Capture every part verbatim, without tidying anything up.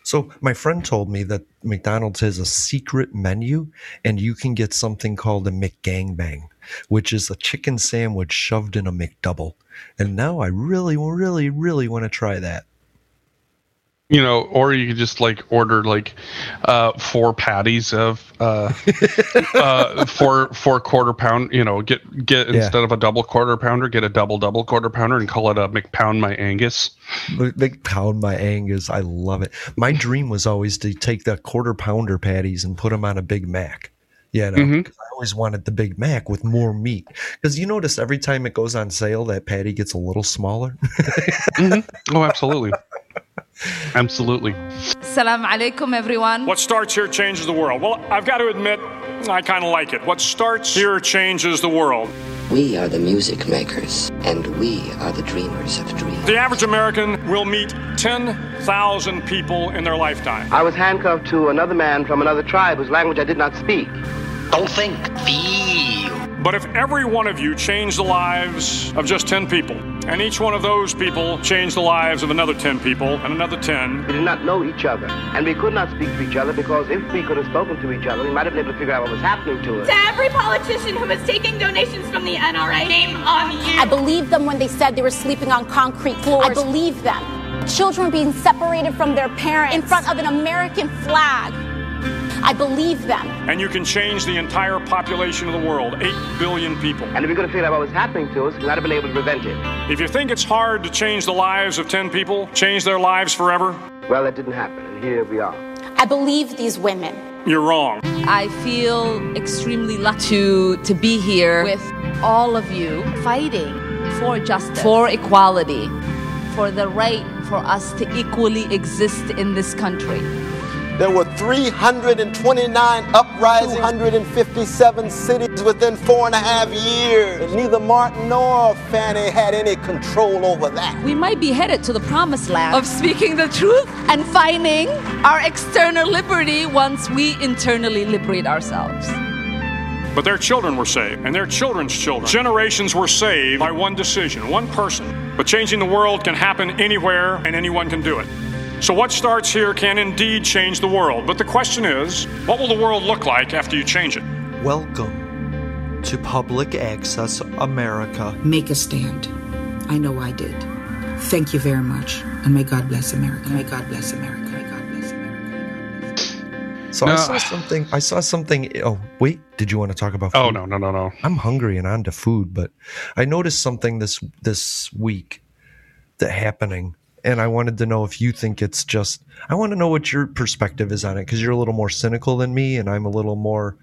So my friend told me that McDonald's has a secret menu, and you can get something called a McGangbang, which is a chicken sandwich shoved in a McDouble. And now I really, really, really want to try that. You know, or you could just like order like uh, four patties of uh, uh, four four quarter pound. You know, get get Yeah. instead of a double quarter pounder, get a double double quarter pounder and call it a McPound My Angus. Big pound my Angus. I love it. My dream was always to take the quarter pounder patties and put them on a Big Mac. You know, Mhm. 'cause I always wanted the Big Mac with more meat. Because you notice every time it goes on sale, that patty gets a little smaller. hmm Oh, absolutely, absolutely. Assalamu alaikum, everyone. What starts here changes the world. Well, I've got to admit, I kind of like it. What starts here changes the world. We are the music makers, and we are the dreamers of dreams. The average American will meet ten thousand people in their lifetime. I was handcuffed to another man from another tribe whose language I did not speak. Don't think, feel. But if every one of you changed the lives of just ten people, and each one of those people changed the lives of another ten people, and another ten, We did not know each other, and we could not speak to each other because if we could have spoken to each other, we might have been able to figure out what was happening to us. To every politician who was taking donations from the N R A, shame on you. I believed them when they said they were sleeping on concrete floors. I believed them. Children being separated from their parents in front of an American flag. I believed them. and you can change the entire population of the world, eight billion people. And if we could have figured out what was happening to us, we might have been able to prevent it. If you think it's hard to change the lives of ten people, change their lives forever, Well, that didn't happen, and here we are. I believe these women. you're wrong. I feel extremely lucky to, to be here with all of you fighting for justice, for equality, for the right for us to equally exist in this country. There were three hundred twenty-nine uprisings, two hundred fifty-seven cities within four and a half years. And neither Martin nor Fannie had any control over that. We might be headed to the promised land of speaking the truth and finding our external liberty once we internally liberate ourselves. But their children were saved, and their children's children. Generations were saved by one decision, one person. But changing the world can happen anywhere, and anyone can do it. So what starts here can indeed change the world. But the question is, what will the world look like after you change it? Welcome to Public Access America. Make a stand. I know I did. Thank you very much. And may God bless America. May God bless America. May God bless America. So No. I saw something. I saw something. Oh, wait. Did you want to talk about food? Oh no, no, no, no. I'm hungry and on to food, but I noticed something this this week that happening, and I wanted to know if you think it's just. I want to know what your perspective is on it, because you're a little more cynical than me, and I'm a little more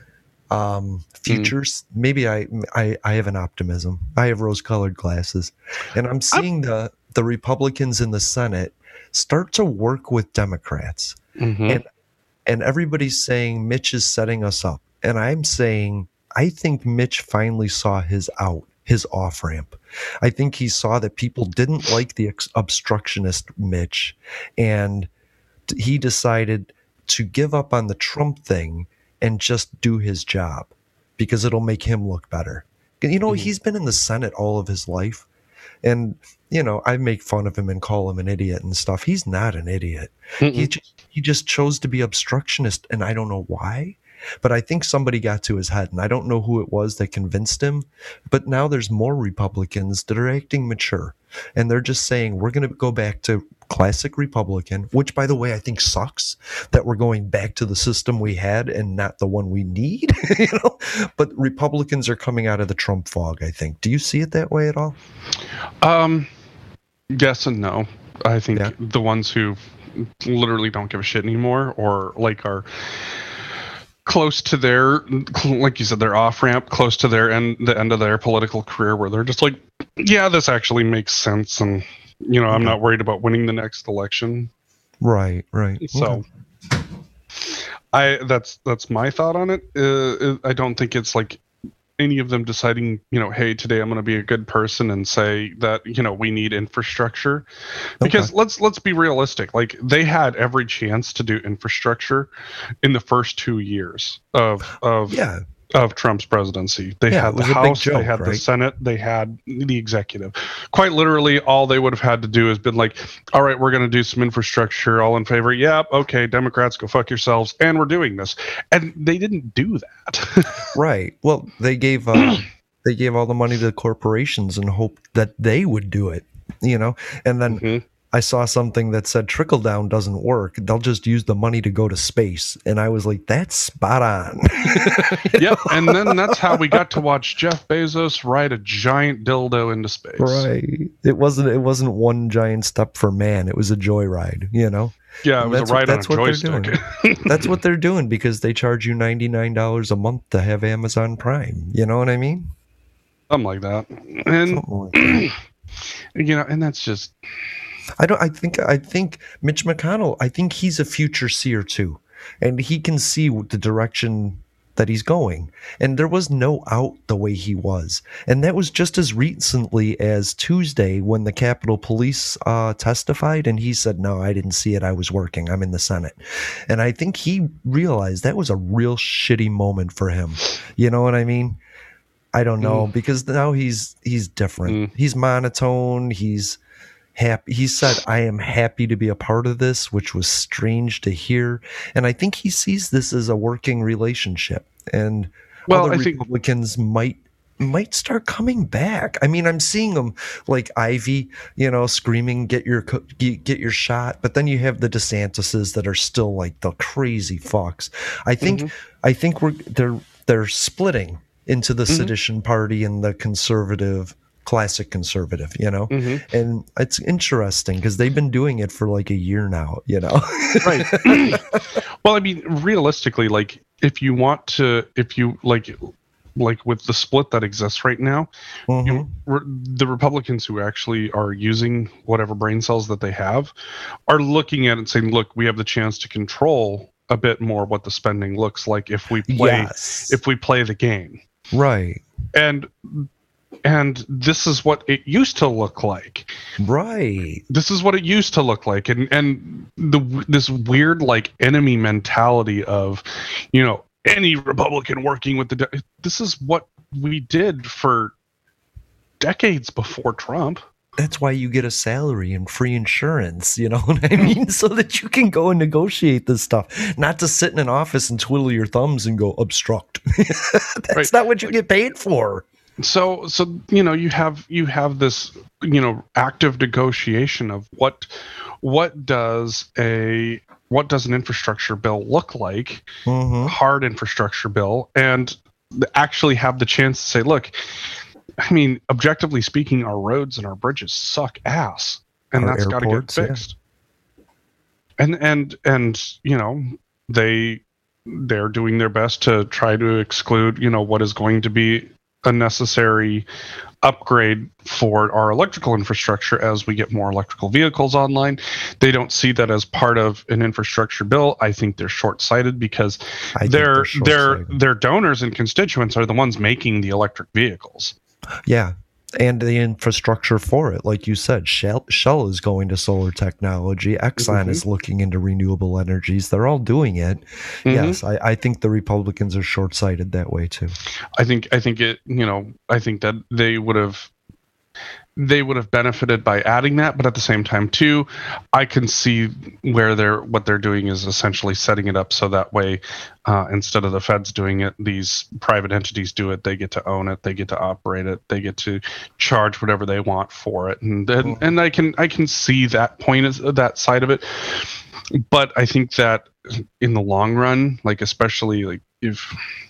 um, futures. Maybe I, I I have an optimism. I have rose-colored glasses, and I'm seeing the the Republicans in the Senate start to work with Democrats, Mhm. and and everybody's saying Mitch is setting us up. And I'm saying, I think Mitch finally saw his out, his off ramp. I think he saw that people didn't like the ex- obstructionist Mitch, and t- he decided to give up on the Trump thing and just do his job because it'll make him look better. You know, he's been in the Senate all of his life. And, you know, I make fun of him and call him an idiot and stuff. He's not an idiot. He just, he just chose to be obstructionist, and I don't know why. But I think somebody got to his head, and I don't know who it was that convinced him. But now there's more Republicans that are acting mature, and they're just saying, we're going to go back to classic Republican, which, by the way, I think sucks that we're going back to the system we had and not the one we need. You know, but Republicans are coming out of the Trump fog, I think. Do you see it that way at all? Um, yes and no. I think Yeah. the ones who literally don't give a shit anymore, or like are close to their, like you said, their off ramp, close to their end, the end of their political career, where they're just like, yeah, this actually makes sense, and you know, I'm Okay. not worried about winning the next election. Right, right. So, Okay. I that's that's my thought on it. Uh, I don't think it's like any of them deciding, you know, hey, today I'm going to be a good person and say that, you know, we need infrastructure, because Okay. let's let's be realistic. Like, they had every chance to do infrastructure in the first two years of of Yeah. of Trump's presidency. They Yeah, had it the was a big House, joke, they had the right? Senate, they had the executive. Quite literally, all they would have had to do is been like, all right, we're going to do some infrastructure. All in favor? Yep. Okay, Democrats, go fuck yourselves. And we're doing this. And they didn't do that. Right. Well, they gave uh, they gave all the money to the corporations and hoped that they would do it, you know? And then Mm-hmm. I saw something that said trickle down doesn't work. They'll just use the money to go to space. And I was like, that's spot on. Yep. And then that's how we got to watch Jeff Bezos ride a giant dildo into space. Right. It wasn't it wasn't one giant step for man. It was a joyride, you know? Yeah, it And was that's a what- ride on a that's what they're joystick. doing. That's what they're doing because they charge you ninety-nine dollars a month to have Amazon Prime. You know what I mean? Something like that. And Something like that. you know, and that's just I don't. I think. I think Mitch McConnell. I think he's a future seer too, and he can see the direction that he's going. And there was no out the way he was, and that was just as recently as Tuesday when the Capitol Police uh, testified, and he said, "No, I didn't see it. I was working. I'm in the Senate," and I think he realized that was a real shitty moment for him. You know what I mean? I don't know Mm. because now he's he's different. Mm. He's monotone. He's happy. He said, I am happy to be a part of this, which was strange to hear. And I think he sees this as a working relationship. And Well, other I think- Republicans might might start coming back. I mean, I'm seeing them like Ivy, you know, screaming, get your co- get get your shot. But then you have the DeSantises that are still like the crazy fucks. I think Mm-hmm. I think we're they're they're splitting into the Mhm. sedition party and the conservative classic conservative, you know, Mhm. and it's interesting because they've been doing it for like a year now, you know. right. Well, I mean, realistically, like if you want to, if you like, like with the split that exists right now, Mhm. you, re, the Republicans who actually are using whatever brain cells that they have are looking at it and saying, look, we have the chance to control a bit more what the spending looks like if we play, Yes. if we play the game. Right, And and this is what it used to look like. right, This is what it used to look like, and and the this weird like enemy mentality of, you know, any Republican working with the de- this is what we did for decades before Trump. that's why you get a salary and free insurance, you know what I mean? So that you can go and negotiate this stuff, not to sit in an office and twiddle your thumbs and go obstruct. That's Right. not what you get paid for. So so you know you have you have this you know active negotiation of what what does a what does an infrastructure bill look like, Mhm. a hard infrastructure bill, and actually have the chance to say, look, I mean, objectively speaking, our roads and our bridges suck ass, and Our that's got to get airports, yeah. fixed. And and and you know they they're doing their best to try to exclude you know what is going to be a necessary upgrade for our electrical infrastructure as we get more electrical vehicles online. They don't see that as part of an infrastructure bill. I think they're short-sighted because I think their they're their short-sighted. their donors and constituents are the ones making the electric vehicles. Yeah. And the infrastructure for it, like you said, Shell, Shell is going to solar technology. Exxon Mhm. is looking into renewable energies. They're all doing it. Mhm. Yes, I, I think the Republicans are short-sighted that way too. I think I think it you know I think that they would have they would have benefited by adding that, but at the same time too, I can see where they're what they're doing is essentially setting it up so that way uh, instead of the feds doing it, these private entities do it. They get to own it, they get to operate it, they get to charge whatever they want for it, and and, and I can I can see that point is that side of it, but I think that in the long run, like especially like if.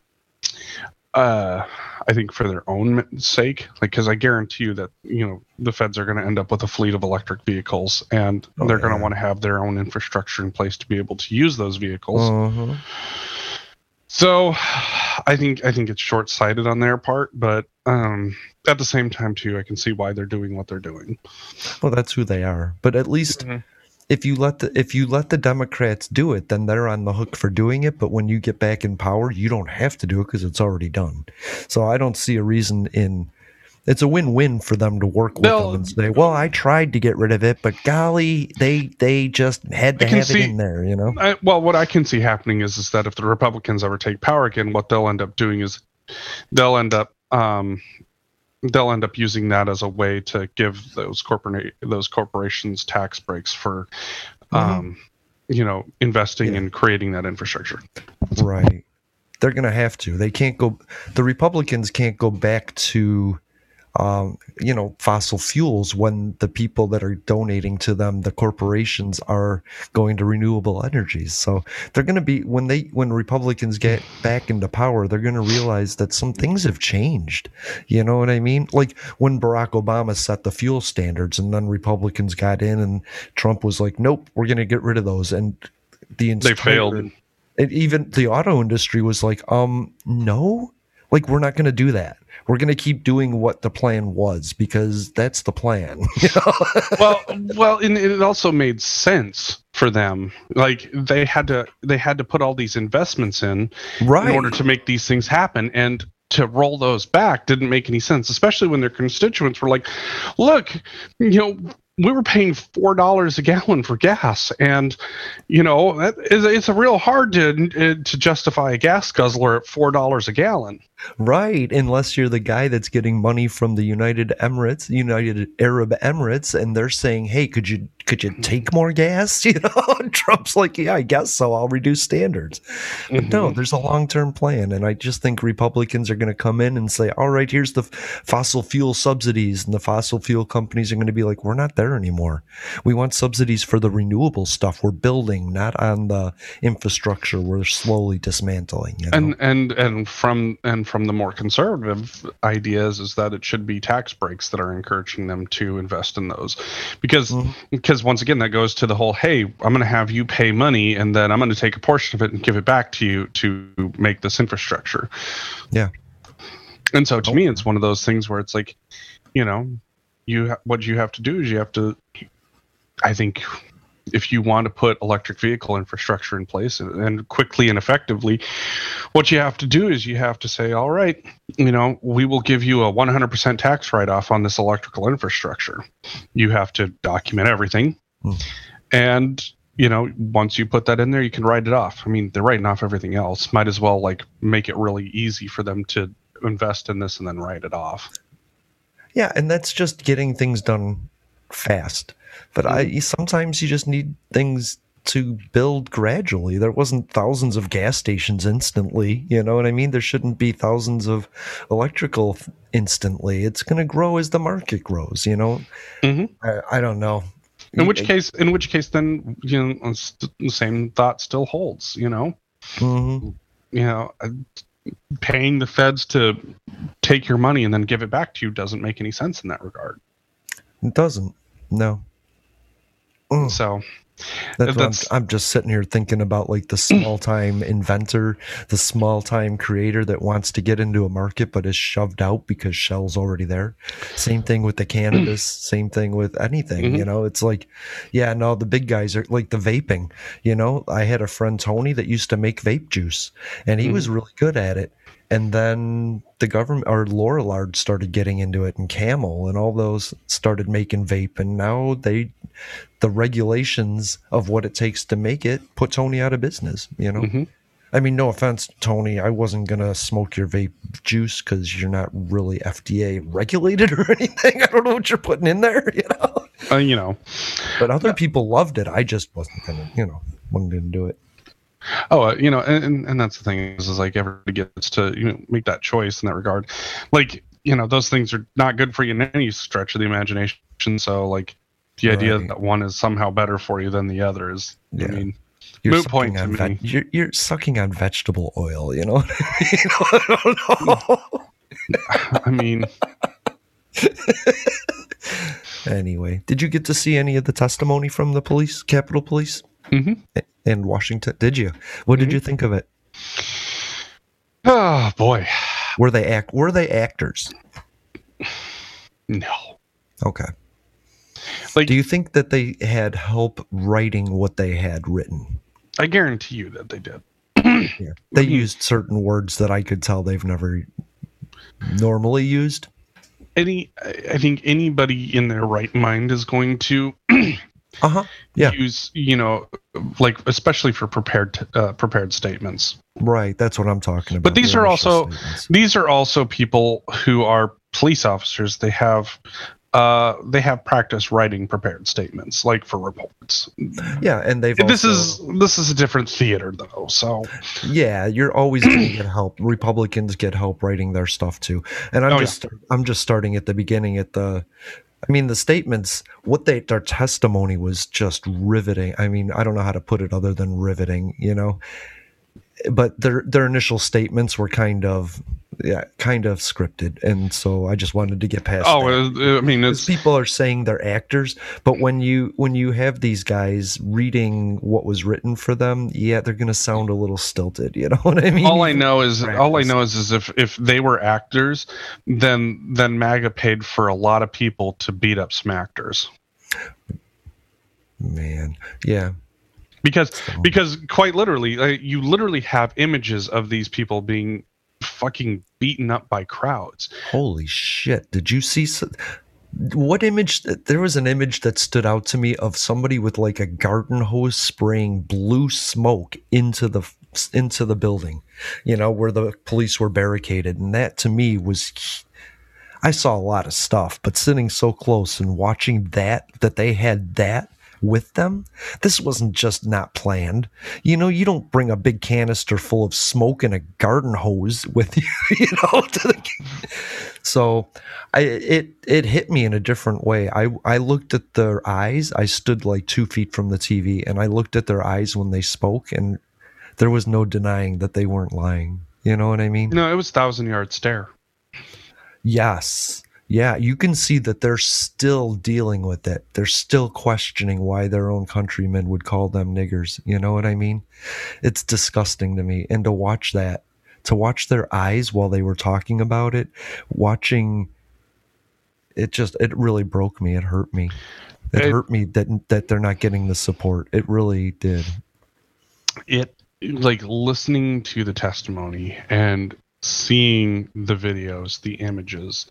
Uh, I think for their own sake, like, because I guarantee you that, you know, the feds are going to end up with a fleet of electric vehicles, and Oh, they're going yeah. to want to have their own infrastructure in place to be able to use those vehicles. Uh-huh. So I think I think it's short-sighted on their part, but um, at the same time, too, I can see why they're doing what they're doing. Well, that's who they are. But at least if you let the if you let the Democrats do it, then they're on the hook for doing it. But when you get back in power, you don't have to do it because it's already done. So I don't see a reason in. It's a win-win for them to work with They'll- them and say, "Well, I tried to get rid of it, but golly, they they just had to I can have see- it in there." You know? I, well, what I can see happening is is that if the Republicans ever take power again, what they'll end up doing is they'll end up um, they'll end up using that as a way to give those corporate those corporations tax breaks for um, mm-hmm. you know, investing yeah. in creating that infrastructure. Right. They're going to have to. They can't go. The Republicans can't go back to, um, you know, fossil fuels when the people that are donating to them, the corporations, are going to renewable energies. So they're going to be when they when Republicans get back into power, they're going to realize that some things have changed. You know what I mean? Like when Barack Obama set the fuel standards, and then Republicans got in, and Trump was like, "Nope, we're going to get rid of those," and the entire, they failed. And even the auto industry was like, um, no, like, we're not going to do that. We're going to keep doing what the plan was, because that's the plan. You know? well, well, and it also made sense for them. Like they had to, they had to put all these investments in, right, in order to make these things happen. And to roll those back didn't make any sense, especially when their constituents were like, look, you know, we were paying four dollars a gallon for gas, and you know that is, it's a real hard to to justify a gas guzzler at four dollars a gallon. Right, unless you're the guy that's getting money from the United Emirates, United Arab Emirates, and they're saying, "Hey, could you could you take more gas?" You know, and Trump's like, "Yeah, I guess so. I'll reduce standards." But mm-hmm. no, there's a long-term plan, and I just think Republicans are going to come in and say, "All right, here's the fossil fuel subsidies," and the fossil fuel companies are going to be like, "We're not there anymore. We want subsidies for the renewable stuff we're building, not on the infrastructure we're slowly dismantling." You know? And and and from and from the more conservative ideas is that it should be tax breaks that are encouraging them to invest in those, because mm-hmm. because once again that goes to the whole, hey, I'm going to have you pay money, and then I'm going to take a portion of it and give it back to you to make this infrastructure. Yeah. And so to oh. me, it's one of those things where it's like, you know, you ha- what you have to do is you have to, I think, if you want to put electric vehicle infrastructure in place and, and quickly and effectively, what you have to do is you have to say, all right, you know, we will give you a one hundred percent tax write-off on this electrical infrastructure. You have to document everything. Mm. And, you know, once you put that in there, you can write it off. I mean, they're writing off everything else. Might as well, like, make it really easy for them to invest in this and then write it off. Yeah, and that's just getting things done fast. But I sometimes you just need things to build gradually. There wasn't thousands of gas stations instantly. You know what I mean? There shouldn't be thousands of electrical instantly. It's going to grow as the market grows. You know, mm-hmm. I, I don't know. In which case, in which case, then you know the same thought still holds. You know, mm-hmm. you know, paying the feds to take your money and then give it back to you doesn't make any sense in that regard. It doesn't. No. Mm. So that's, that's I'm, I'm just sitting here thinking about like the small time inventor, the small time creator that wants to get into a market but is shoved out because Shell's already there. Same thing with the cannabis, same thing with anything, mm-hmm. you know, it's like, yeah, no, the big guys are like the vaping, you know, I had a friend, Tony, that used to make vape juice, and he mm-hmm. was really good at it. And then the government, or Lorillard, started getting into it, and Camel and all those started making vape. And now they, the regulations of what it takes to make it put Tony out of business, you know? Mm-hmm. I mean, no offense, Tony, I wasn't going to smoke your vape juice because you're not really F D A regulated or anything. I don't know what you're putting in there, you know? Uh, you know. But other people loved it. I just wasn't going to, you know, wasn't going to do it. Oh, uh, you know, and, and that's the thing is, is like everybody gets to, you know, make that choice in that regard. Like, you know, those things are not good for you in any stretch of the imagination. So, like, the right. idea that one is somehow better for you than the other is, yeah. I mean, you're moot point to ve- me. You're, you're sucking on vegetable oil, you know what I mean? I don't know. I mean... Anyway, did you get to see any of the testimony from the police, Capitol Police? Mm-hmm. In Washington, did you? What did mm-hmm. you think of it? Oh boy, were they act? Were they actors? No. Okay. Like, do you think that they had help writing what they had written? I guarantee you that they did. Yeah. They mm-hmm. used certain words that I could tell they've never normally used. Any, I think anybody in their right mind is going to uh-huh. yeah. use, you know, like especially for prepared uh, prepared statements. Right, that's what I'm talking about. But these the are also statements. these are also people who are police officers. They have uh, they have practice writing prepared statements, like for reports. Yeah, and they've this also, is this is a different theater, though. So yeah, you're always going to get help. Republicans get help writing their stuff too, and I'm Oh, just I'm just starting at the beginning at the. I mean, the statements, what they their testimony was just riveting. I mean, I don't know how to put it other than riveting, you know. But their their initial statements were kind of yeah, kind of scripted, and so I just wanted to get past. Oh, that. I mean, it's, people are saying they're actors, but when you when you have these guys reading what was written for them, yeah, they're going to sound a little stilted. You know what I mean? all I know is all I know is, is if if they were actors, then then MAGA paid for a lot of people to beat up smackers. Man, yeah. Because because quite literally, uh, you literally have images of these people being fucking beaten up by crowds. Holy shit! Did you see so- what image? There was an image that stood out to me of somebody with like a garden hose spraying blue smoke into the into the building, you know, where the police were barricaded, and that to me was. I saw a lot of stuff, but sitting so close and watching that that they had that. With them, this wasn't just not planned. You know, you don't bring a big canister full of smoke and a garden hose with you. You know, to the, so I it it hit me in a different way. I I looked at their eyes. I stood like two feet from the T V, and I looked at their eyes when they spoke, and there was no denying that they weren't lying. You know what I mean? No, it was thousand yard stare. Yes. Yeah, you can see that they're still dealing with it. They're still questioning why their own countrymen would call them niggers. You know what I mean? It's disgusting to me. And to watch that, to watch their eyes while they were talking about it, watching it just, it really broke me. It hurt me. It, it hurt me that that they're not getting the support. It really did. It, like, listening to the testimony and seeing the videos, the images,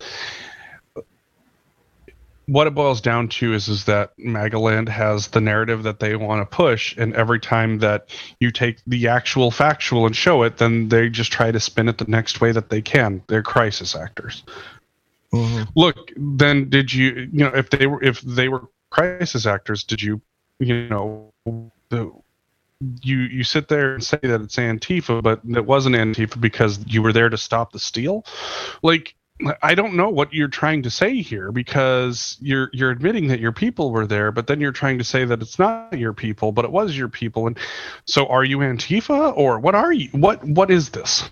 what it boils down to is is that MAGAland has the narrative that they want to push, and every time that you take the actual factual and show it, then they just try to spin it the next way that they can. They're crisis actors. Mm-hmm. Look, then did you, you know, if they were if they were crisis actors, did you, you know, the you you sit there and say that it's Antifa, but it wasn't Antifa because you were there to stop the steal? Like, I don't know what you're trying to say here, because you're you're admitting that your people were there, but then you're trying to say that it's not your people, but it was your people. And so are you Antifa, or what are you? What what is this?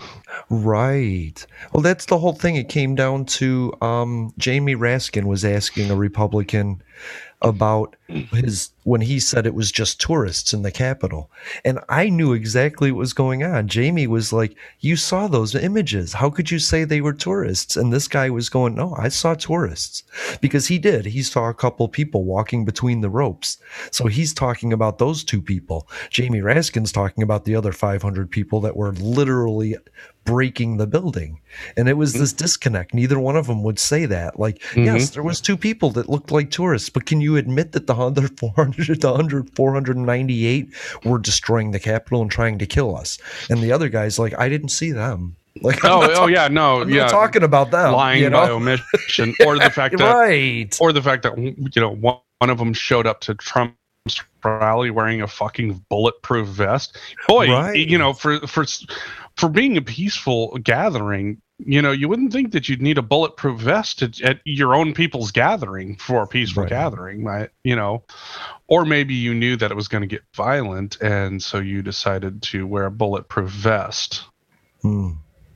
Right. Well, that's the whole thing. It came down to um, Jamie Raskin was asking a Republican about his when he said it was just tourists in the Capitol. And I knew exactly what was going on. Jamie was like, you saw those images. How could you say they were tourists? And this guy was going, no, I saw tourists. Because he did. He saw a couple people walking between the ropes. So he's talking about those two people. Jamie Raskin's talking about the other five hundred people that were literally breaking the building. And it was this disconnect. Neither one of them would say that. Like, mm-hmm. yes, there was two people that looked like tourists, but can you admit that the other four hundred, the one hundred, four hundred ninety-eight were destroying the Capitol and trying to kill us? And the other guy's like, I didn't see them. Like, oh, talking, oh yeah, no, I'm yeah, not talking about them, lying you know? by omission, or the fact that, right, or the fact that you know one, one of them showed up to Trump's rally wearing a fucking bulletproof vest. Boy, right. you know, for for for being a peaceful gathering, you know, you wouldn't think that you'd need a bulletproof vest at, at your own people's gathering for a peaceful right. gathering, right? You know, or maybe you knew that it was going to get violent, and so you decided to wear a bulletproof vest. Hmm.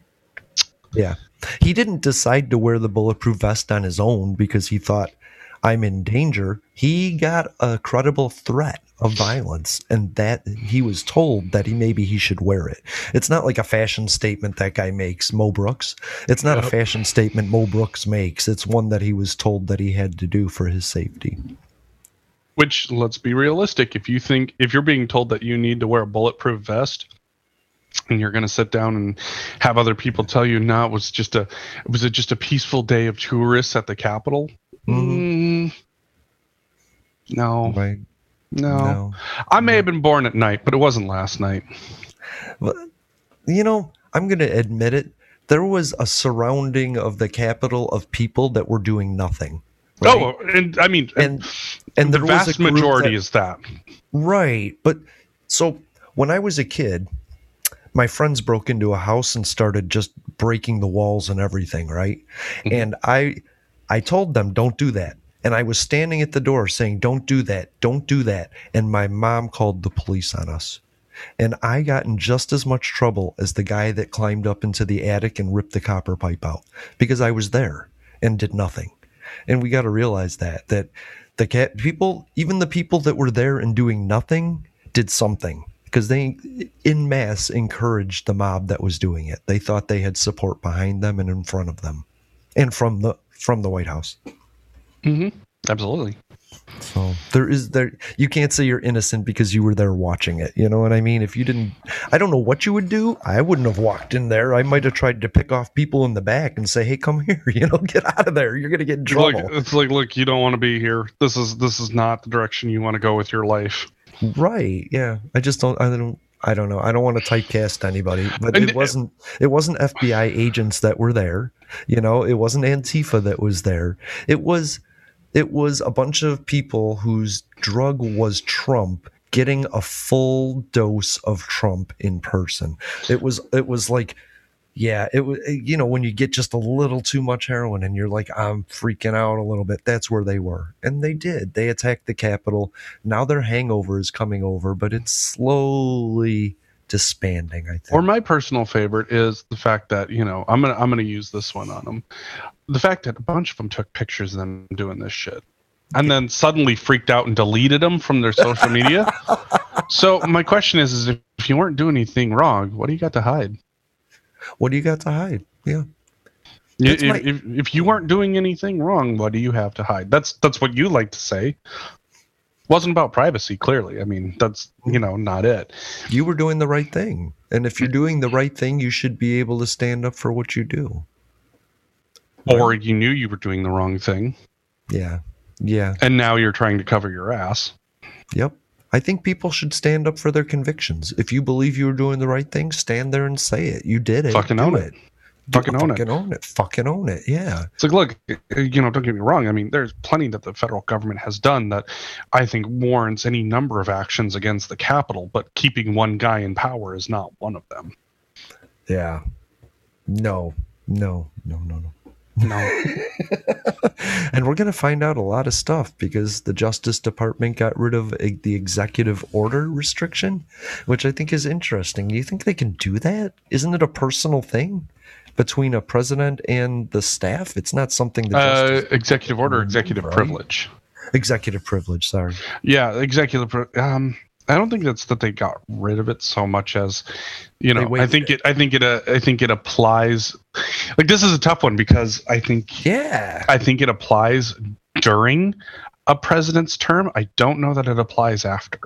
Yeah. He didn't decide to wear the bulletproof vest on his own because he thought, I'm in danger. He got a credible threat of violence, and that he was told that he maybe he should wear it. It's not like a fashion statement that guy makes, Mo Brooks. It's not yep. a fashion statement Mo Brooks makes. It's one that he was told that he had to do for his safety. Which, let's be realistic. If you think, if you're being told that you need to wear a bulletproof vest, and you're going to sit down and have other people tell you, no, it was just a, it was a, just a peaceful day of tourists at the Capitol. Mm-hmm. Mm, no. Right. No. No. I may have been born at night, but it wasn't last night. Well, you know, I'm going to admit it. There was a surrounding of the Capitol of people that were doing nothing. Right? Oh, and I mean, and and the there was vast a group majority that, is that. Right. But so when I was a kid, my friends broke into a house and started just breaking the walls and everything, right? Mm-hmm. And I I told them, don't do that. And I was standing at the door saying, don't do that, don't do that. And my mom called the police on us. And I got in just as much trouble as the guy that climbed up into the attic and ripped the copper pipe out, because I was there and did nothing. And we got to realize that, that the cat people, even the people that were there and doing nothing, did something, because they in mass encouraged the mob that was doing it. They thought they had support behind them and in front of them and from the, from the White House. Mm-hmm. Absolutely. So there is there you can't say you're innocent because you were there watching it. You know what I mean? If you didn't, I don't know what you would do. I wouldn't have walked in there. I might have tried to pick off people in the back and say, "Hey, come here! You know, get out of there. You're gonna get in trouble." Like, it's like, look, you don't want to be here. This is this is not the direction you want to go with your life. Right? Yeah. I just don't. I don't. I don't know. I don't want to typecast anybody, but it wasn't. It wasn't F B I agents that were there. You know, it wasn't Antifa that was there. It was. It was a bunch of people whose drug was Trump getting a full dose of Trump in person. It was, it was like, yeah, it was, you know, when you get just a little too much heroin and you're like, I'm freaking out a little bit. That's where they were. And they did. They attacked the Capitol. Now their hangover is coming over, but it's slowly disbanding, I think. Or my personal favorite is the fact that, you know, I'm gonna I'm gonna use this one on them. The fact that a bunch of them took pictures of them doing this shit, and then suddenly freaked out and deleted them from their social media. So my question is, is if, if you weren't doing anything wrong, what do you got to hide? What do you got to hide? Yeah. If, my- if, if you weren't doing anything wrong, what do you have to hide? That's that's what you like to say. Wasn't about privacy, clearly. I mean, that's, you know, not it. You were doing the right thing. And if you're doing the right thing, you should be able to stand up for what you do. Or you knew you were doing the wrong thing. Yeah. Yeah. And now you're trying to cover your ass. Yep. I think people should stand up for their convictions. If you believe you were doing the right thing, stand there and say it. You did it. Fucking own it. Fucking own fucking it. own it. Fucking own it. Yeah. It's like, look, you know, don't get me wrong. I mean, there's plenty that the federal government has done that I think warrants any number of actions against the Capitol, but keeping one guy in power is not one of them. Yeah. No, no, no, no, no. No. And we're going to find out a lot of stuff because the Justice Department got rid of a, the executive order restriction, which I think is interesting. Do you think they can do that? Isn't it a personal thing between a president and the staff? It's not something the uh, Justice executive order, executive right? privilege. Executive privilege, sorry. Yeah, executive pri- um I don't think that's that they got rid of it so much as, you know, I think it, it I think it uh, I think it applies. Like, this is a tough one because I think yeah I think it applies during a president's term. I don't know that it applies after.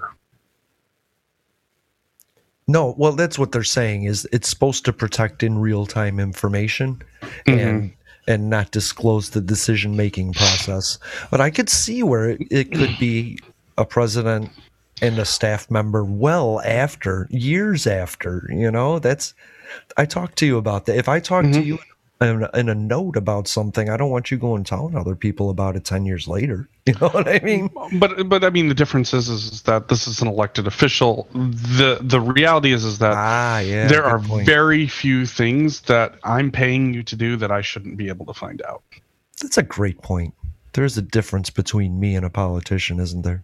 No, well, that's what they're saying is it's supposed to protect in real time information mm-hmm. and and not disclose the decision making process. But I could see where it, it could be a president and a staff member well after, years after, you know, that's, I talked to you about that. If I talk mm-hmm. to you in a, in a note about something, I don't want you going telling other people about it ten years later. You know what I mean? But, but I mean, the difference is, is that this is an elected official. The, the reality is, is that ah, yeah, there are point. very few things that I'm paying you to do that I shouldn't be able to find out. That's a great point. There's a difference between me and a politician, isn't there?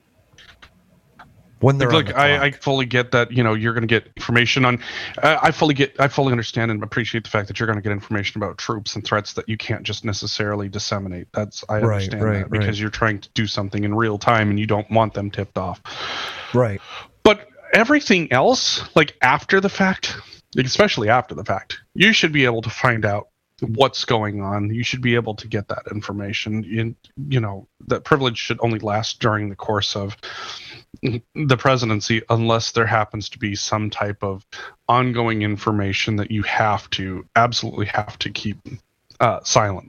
When they're like, look, I, I fully get that, you know, you're going to get information on, uh, I fully get, I fully understand and appreciate the fact that you're going to get information about troops and threats that you can't just necessarily disseminate. That's, I right, understand right, that because right. you're trying to do something in real time and you don't want them tipped off. Right. But everything else, like after the fact, especially after the fact, you should be able to find out what's going on. You should be able to get that information. In, you know, that privilege should only last during the course of the presidency, unless there happens to be some type of ongoing information that you have to absolutely have to keep uh, silent, like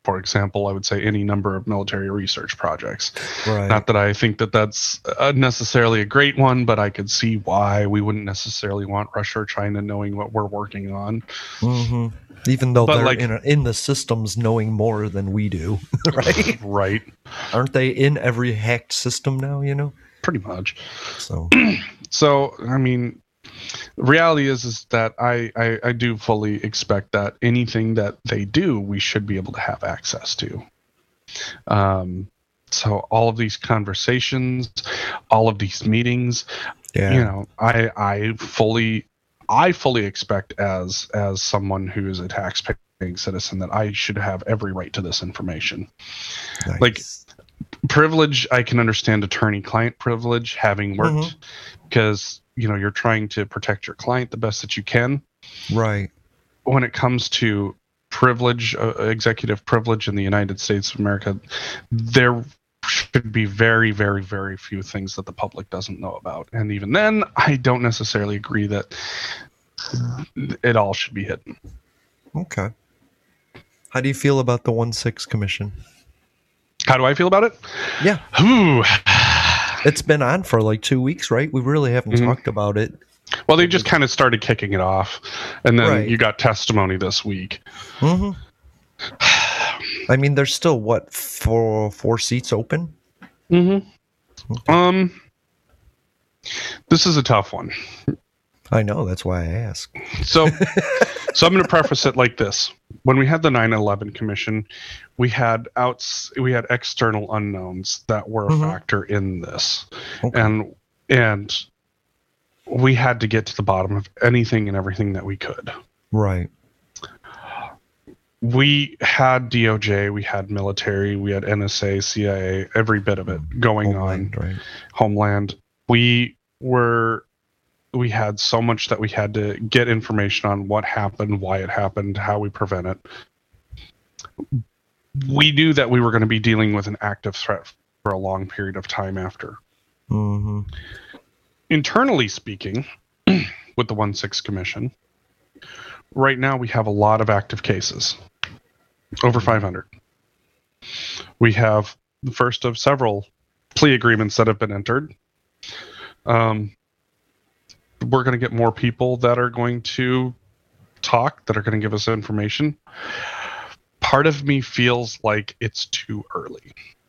For example, I would say any number of military research projects. Right. Not that I think that that's uh, necessarily a great one, but I could see why we wouldn't necessarily want Russia or China knowing what we're working on. Mm-hmm. Even though But, they're like- in, in the systems knowing more than we do, right? Right. Aren't they in every hacked system now, you know? Pretty much. So, So, I mean, the reality is is that I, I, I do fully expect that anything that they do, we should be able to have access to. Um, so all of these conversations, all of these meetings, yeah. you know, I I fully I fully expect as as someone who is a tax-paying citizen that I should have every right to this information. Nice. Like privilege, I can understand attorney-client privilege, having worked, Mhm. because you know you're trying to protect your client the best that you can. Right. When it comes to privilege, uh, executive privilege in the United States of America, there should be very, very, very few things that the public doesn't know about. And even then, I don't necessarily agree that it all should be hidden. Okay. How do you feel about the one six Commission? How do I feel about it? Yeah. Ooh. It's been on for like two weeks, right? We really haven't Mhm. talked about it. Well, they just kind of started kicking it off, and then Right. you got testimony this week. Mm-hmm. I mean, there's still, what, four, four seats open? Mm-hmm. Um, this is a tough one. I know, that's why I asked. So, so I'm going to preface it like this: when we had the nine eleven Commission, we had outs, we had external unknowns that were a Mhm. factor in this, Okay. and and we had to get to the bottom of anything and everything that we could. Right. We had D O J, we had military, we had N S A, C I A, every bit of it going Homeland, on. right. Homeland. We were, we had so much that we had to get information on what happened, why it happened, how we prevent it. We knew that we were going to be dealing with an active threat for a long period of time after. Mm-hmm. Internally speaking, with the one six Commission, right now we have a lot of active cases. Over five hundred. We have the first of several plea agreements that have been entered. Um, we're going to get more people that are going to talk, that are going to give us information. Part of me feels like it's too early.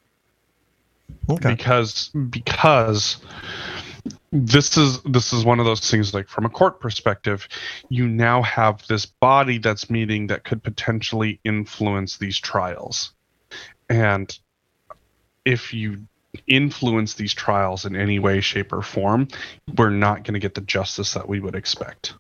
Okay. Because because this is this is one of those things, like from a court perspective, you now have this body that's meeting that could potentially influence these trials. And if you influence these trials in any way, shape, or form, we're not going to get the justice that we would expect.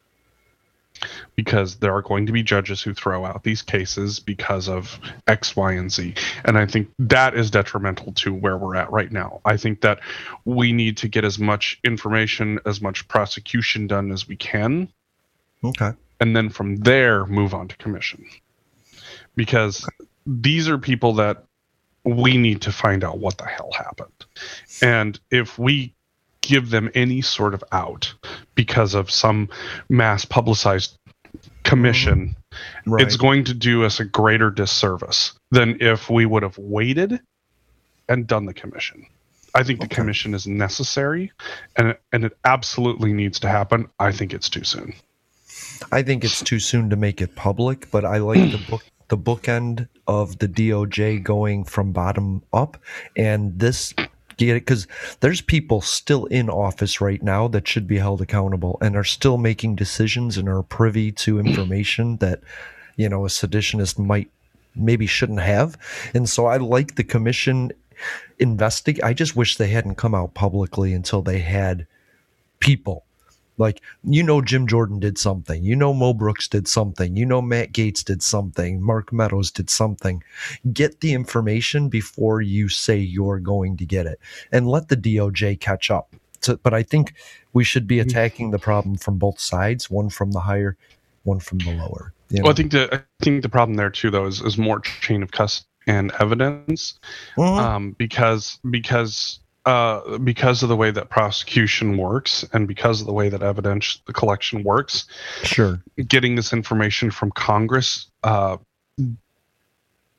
Because there are going to be judges who throw out these cases because of X, Y, and Z. And I think that is detrimental to where we're at right now. I think that we need to get as much information, as much prosecution done as we can. Okay. And then from there, move on to commission. Because these are people that we need to find out what the hell happened. And if we give them any sort of out because of some mass publicized commission, Right. it's going to do us a greater disservice than if we would have waited and done the commission. I think the Okay. commission is necessary, and it, and it absolutely needs to happen. I think it's too soon. I think it's too soon to make it public, but I like the book the bookend of the D O J going from bottom up, and this get it because there's people still in office right now that should be held accountable and are still making decisions and are privy to information that, you know, a seditionist might maybe shouldn't have. And so I like the commission investigate. I just wish they hadn't come out publicly until they had people. Like, you know, Jim Jordan did something. You know, Mo Brooks did something. You know, Matt Gaetz did something. Mark Meadows did something. Get the information before you say you're going to get it, and let the D O J catch up. So, but I think we should be attacking the problem from both sides, one from the higher, one from the lower. You know? Well, I think the I think the problem there too, though, is, is more chain of custody and evidence, Mhm. um, because because. Uh, because of the way that prosecution works and because of the way that evidence collection works, Sure. getting this information from Congress uh,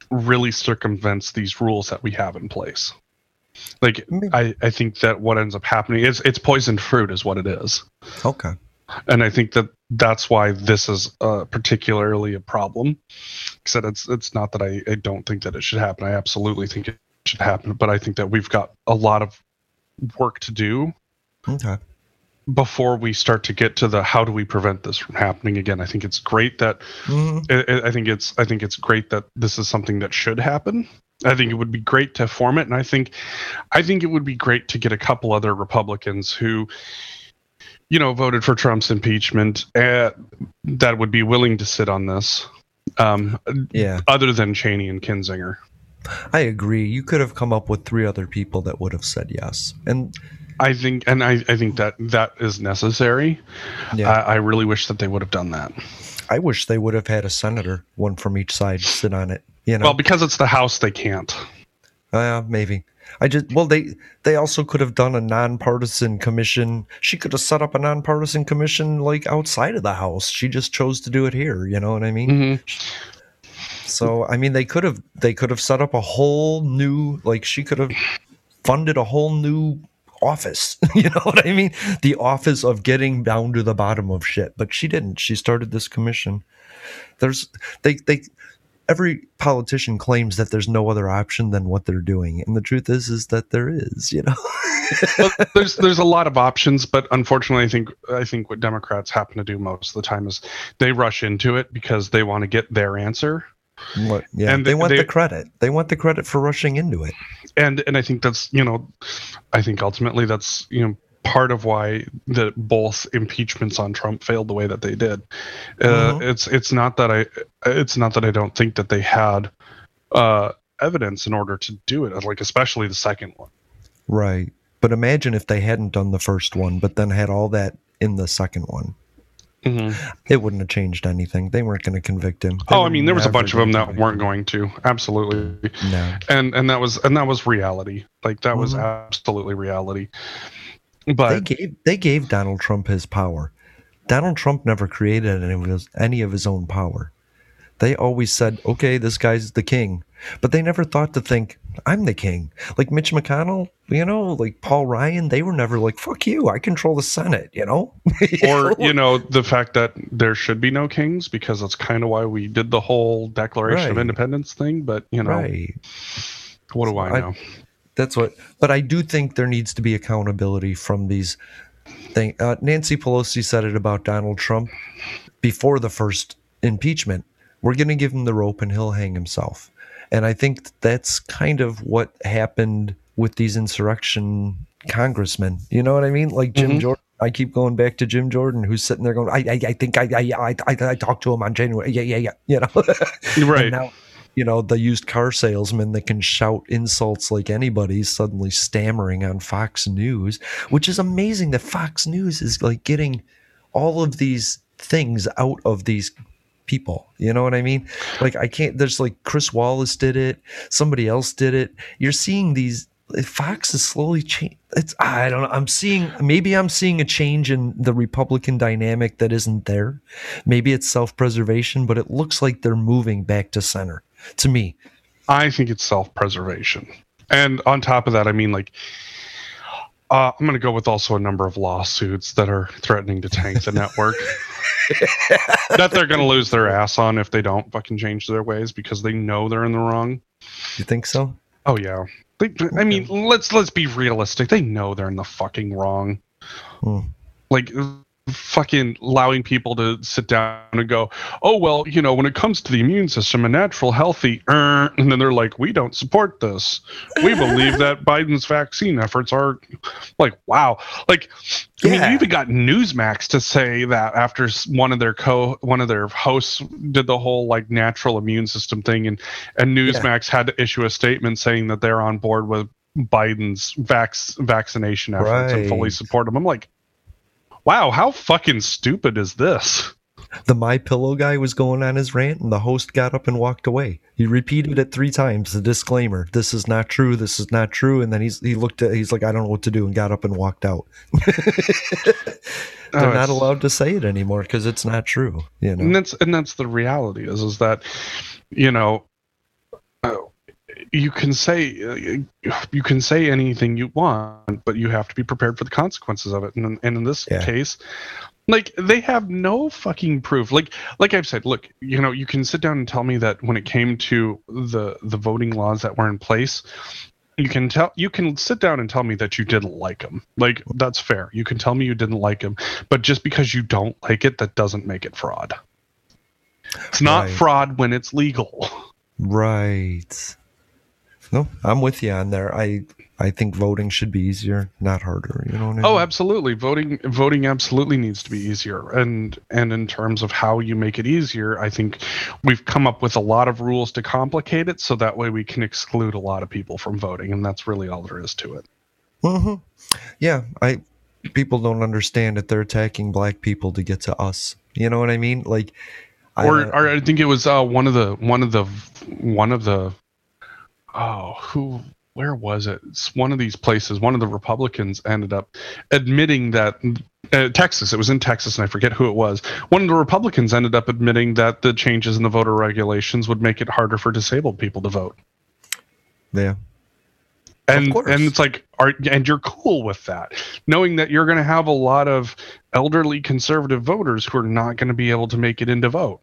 really circumvents these rules that we have in place. Like, I, I think that what ends up happening is it's poisoned fruit is what it is. Okay. And I think that that's why this is uh, particularly a problem. Because it's it's not that I, I don't think that it should happen. I absolutely think it should happen. But I think that we've got a lot of work to do okay. before we start to get to the how do we prevent this from happening again. I think it's great that mm-hmm. I, I think it's I think it's great that this is something that should happen. I think it would be great to form it, and I think I think it would be great to get a couple other Republicans who, you know, voted for Trump's impeachment uh, that would be willing to sit on this. Um, yeah. Other than Cheney and Kinzinger. I agree. You could have come up with three other people that would have said yes, and I think, and I, I think that that is necessary. Yeah. I, I really wish that they would have done that. I wish they would have had a senator, one from each side, sit on it. You know? Well, because it's the House, they can't. Uh, maybe. I just well, they they also could have done a nonpartisan commission. She could have set up a nonpartisan commission like outside of the House. She just chose to do it here. You know what I mean? Mm-hmm. So I mean, they could have they could have set up a whole new like she could have funded a whole new office. You know what I mean? The office of getting down to the bottom of shit. But she didn't. She started this commission. There's they they. Every politician claims that there's no other option than what they're doing, and the truth is, is that there is. You know, well, there's there's a lot of options, but unfortunately, I think I think what Democrats happen to do most of the time is they rush into it because they want to get their answer. What, yeah, and they, they want they, the credit. They want the credit for rushing into it. And and I think that's you know, I think ultimately that's you know. part of why the both impeachments on Trump failed the way that they did. Uh, mm-hmm. It's it's not that I it's not that I don't think that they had uh, evidence in order to do it, like especially the second one. Right, but imagine if they hadn't done the first one, but then had all that in the second one. Mm-hmm. It wouldn't have changed anything. They weren't going to convict him. They oh, I mean, there was a bunch of them that weren't him. going to. Absolutely. No. And and that was and that was reality. Like that mm-hmm. was absolutely reality. But they gave they gave Donald Trump his power. Donald Trump never created any of his, any of his own power. They always said, "Okay, this guy's the king," but they never thought to think, "I'm the king." Like Mitch McConnell, you know, like Paul Ryan, they were never like, "Fuck you, I control the Senate," you know. Or you know, the fact that there should be no kings because that's kind of why we did the whole Declaration right. of Independence thing. But you know, right. what do I know? I, That's what, but I do think there needs to be accountability from these things. Uh, Nancy Pelosi said it about Donald Trump before the first impeachment. We're going to give him the rope and he'll hang himself. And I think that's kind of what happened with these insurrection congressmen. You know what I mean? Like Jim mm-hmm. Jordan. I keep going back to Jim Jordan, who's sitting there going, I, I, I think I, I, I, I talked to him on January. Yeah, yeah, yeah. You know, right. And now, you know, the used car salesman that can shout insults like anybody suddenly stammering on Fox News, which is amazing that Fox News is like getting all of these things out of these people. You know what I mean? Like I can't, there's like Chris Wallace did it. Somebody else did it. You're seeing these, Fox is slowly changing. It's, I don't know. I'm seeing, maybe I'm seeing a change in the Republican dynamic that isn't there. Maybe it's self-preservation, but it looks like they're moving back to center. To me, I think it's self-preservation, and on top of that, I mean, like, uh, I'm going to go with also a number of lawsuits that are threatening to tank the network. That they're going to lose their ass on if they don't fucking change their ways because they know they're in the wrong. You think so? Oh yeah. They, I mean, let's let's be realistic. They know they're in the fucking wrong. Hmm. Like. Fucking allowing people to sit down and go, oh, well, you know, when it comes to the immune system, a natural, healthy, uh, and then they're like, we don't support this. We believe that Biden's vaccine efforts are like, wow. Like, I yeah. mean, you even got Newsmax to say that after one of their co, one of their hosts did the whole like natural immune system thing, and and Newsmax yeah. had to issue a statement saying that they're on board with Biden's vax vaccination efforts right. and fully support them. I'm like, wow, how fucking stupid is this? The My Pillow guy was going on his rant, and the host got up and walked away. He repeated it three times, the disclaimer: "This is not true. This is not true." And then he's he looked at he's like, "I don't know what to do," and got up and walked out. They're oh, not allowed to say it anymore because it's not true. You know, and that's and that's the reality is is that, you know, you can say uh, you can say anything you want, but you have to be prepared for the consequences of it. And, and in this yeah. case, like, they have no fucking proof. Like, like I've said, look, you know, you can sit down and tell me that when it came to the the voting laws that were in place, you can tell you can sit down and tell me that you didn't like them. Like, that's fair. You can tell me you didn't like them, but just because you don't like it, that doesn't make it fraud. It's not right. fraud when it's legal. Right. No, I'm with you on there. I I think voting should be easier, not harder. You know what I mean? Oh, absolutely. Voting voting absolutely needs to be easier. And and in terms of how you make it easier, I think we've come up with a lot of rules to complicate it, so that way we can exclude a lot of people from voting, and that's really all there is to it. Mm-hmm. Yeah, I people don't understand that they're attacking black people to get to us. You know what I mean? Like, or, I, or I think it was uh, one of the one of the one of the oh who where was it? It's one of these places. One of the Republicans ended up admitting that uh, Texas. It was in Texas, and I forget who it was. One of the Republicans ended up admitting that the changes in the voter regulations would make it harder for disabled people to vote. Yeah. And and it's like, are, and you're cool with that, knowing that you're going to have a lot of elderly conservative voters who are not going to be able to make it in to vote.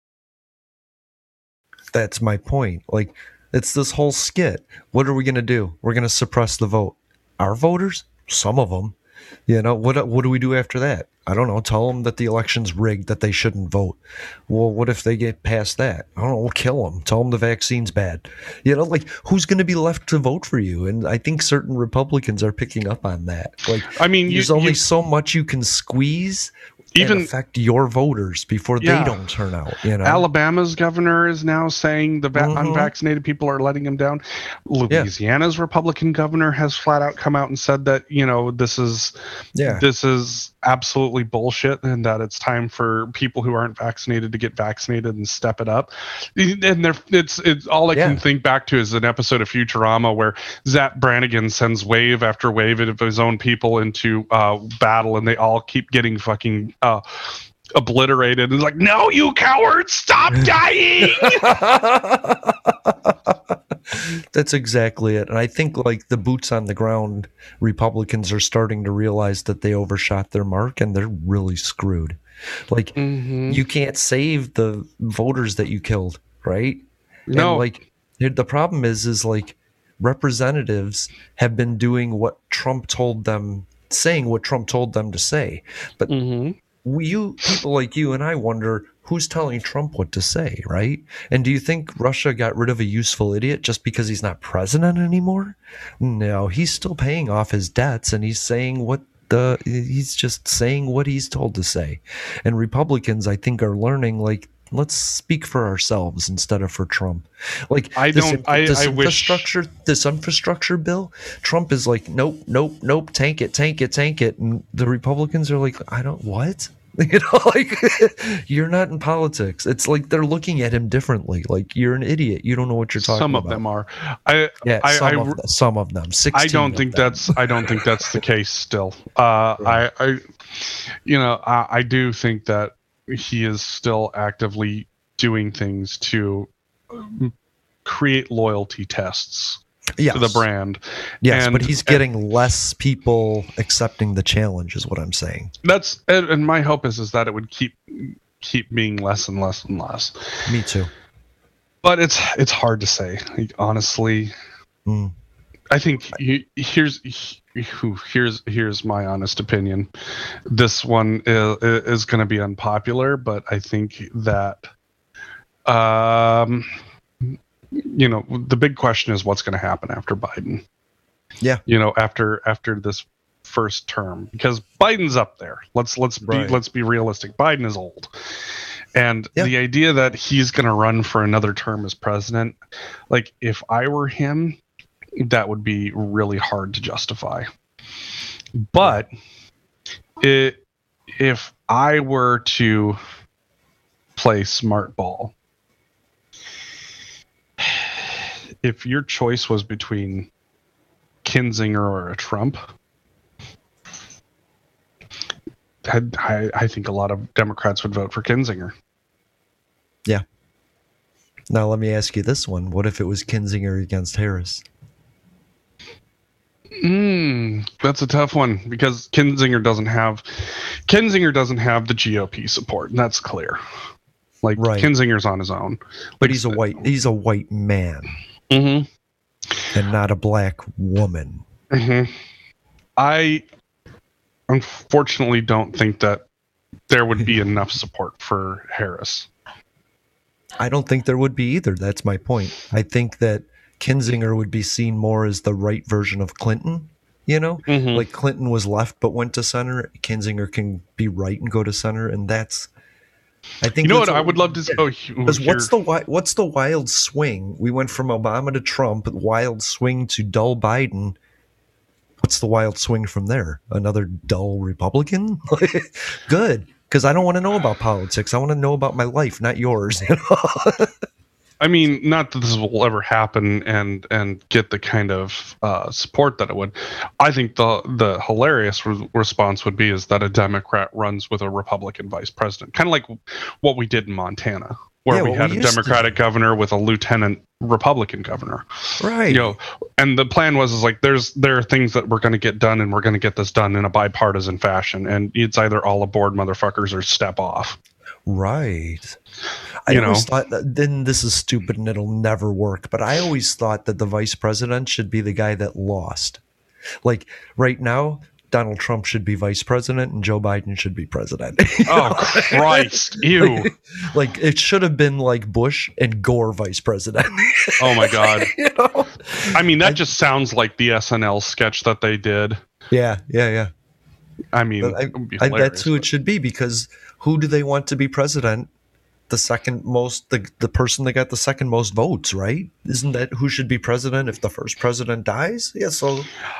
That's my point. Like, it's this whole skit. What are we going to do? We're going to suppress the vote. Our voters? Some of them. You know, what what do we do after that? I don't know. Tell them that the election's rigged, that they shouldn't vote. Well, what if they get past that? I don't know. We'll kill them. Tell them the vaccine's bad. You know, like, who's going to be left to vote for you? And I think certain Republicans are picking up on that. Like, I mean, there's you, only you, so much you can squeeze even and affect your voters before yeah. they don't turn out. You know, Alabama's governor is now saying the va- Mhm. unvaccinated people are letting him down. Louisiana's yeah. Republican governor has flat out come out and said that, you know, this is yeah. this is absolutely bullshit, and that it's time for people who aren't vaccinated to get vaccinated and step it up. And they're, it's it's all I yeah. can think back to is an episode of Futurama where Zap Brannigan sends wave after wave of his own people into uh, battle, and they all keep getting fucking uh, obliterated. And it's like, no, you cowards, stop dying! That's exactly it. And I think, like, the boots on the ground Republicans are starting to realize that they overshot their mark and they're really screwed. Like, mm-hmm. you can't save the voters that you killed, right? No. And, like, the problem is, is like, representatives have been doing what Trump told them, saying what Trump told them to say. But mm-hmm. we, you, people like you and I wonder, who's telling Trump what to say, right? And do you think Russia got rid of a useful idiot just because he's not president anymore? No, he's still paying off his debts, and he's saying what the he's just saying what he's told to say. And Republicans, I think, are learning, like, let's speak for ourselves instead of for Trump. Like, I this, don't. I, this I infrastructure, wish this infrastructure bill. Trump is like, nope, nope, nope, tank it, tank it, tank it, and the Republicans are like, I don't what. You know, like, you're not in politics. It's like they're looking at him differently. Like, you're an idiot. You don't know what you're talking about. Some of about. them are. I, yeah, I, some, I, of them, some of them. I don't think them. that's. I don't think that's the case. Still, uh, right. I, I, you know, I, I do think that he is still actively doing things to create loyalty tests. Yes. To the brand. Yes, and, but he's getting and, less people accepting the challenge is what I'm saying. That's and, and my hope is is that it would keep keep being less and less and less. Me too. But it's it's hard to say. Like, honestly. Mm. I think he, here's here's here's my honest opinion. This one is, is going to be unpopular, but I think that um you know, the big question is what's going to happen after Biden. Yeah. You know, after after this first term, because Biden's up there. Let's let's right. be let's be realistic. Biden is old. And yeah. the idea that he's going to run for another term as president, like, if I were him, that would be really hard to justify. But it, if I were to play smart ball, if your choice was between Kinzinger or a Trump, I, I think a lot of Democrats would vote for Kinzinger. Yeah. Now let me ask you this one: what if it was Kinzinger against Harris? Mm, that's a tough one because Kinzinger doesn't have Kinzinger doesn't have the G O P support, and that's clear. Like right. Kinzinger's on his own, but he's a white he's a white man, mm-hmm. and not a black woman. Mm-hmm. I unfortunately don't think that there would be enough support for Harris. I don't think there would be either. That's my point. I think that Kinzinger would be seen more as the right version of Clinton. You know, mm-hmm. like Clinton was left but went to center. Kinzinger can be right and go to center, and that's. I think you know what I would love to. Oh, because what's the what's the wild swing? We went from Obama to Trump, wild swing to dull Biden. What's the wild swing from there? Another dull Republican? Good, because I don't want to know about politics. I want to know about my life, not yours. You know? I mean, not that this will ever happen and and get the kind of uh, support that it would. I think the the hilarious re- response would be is that a Democrat runs with a Republican vice president, kind of like what we did in Montana, where yeah, we had we a Democratic to. governor with a lieutenant Republican governor. Right. You know, and the plan was is like there's there are things that we're going to get done, and we're going to get this done in a bipartisan fashion, and it's either all aboard, motherfuckers, or step off. Right. I you always know? thought that, then this is stupid and it'll never work. But I always thought that the vice president should be the guy that lost. Like right now, Donald Trump should be vice president and Joe Biden should be president. Oh, Christ. Ew. Like, like it should have been like Bush and Gore vice president. Oh, my God. You know? I mean, that I, just sounds like the S N L sketch that they did. Yeah, yeah, yeah. I mean, I, I, that's who it should be, because who do they want to be president? The second most, the, the person that got the second most votes, right? Isn't that who should be president if the first president dies? Yeah, so.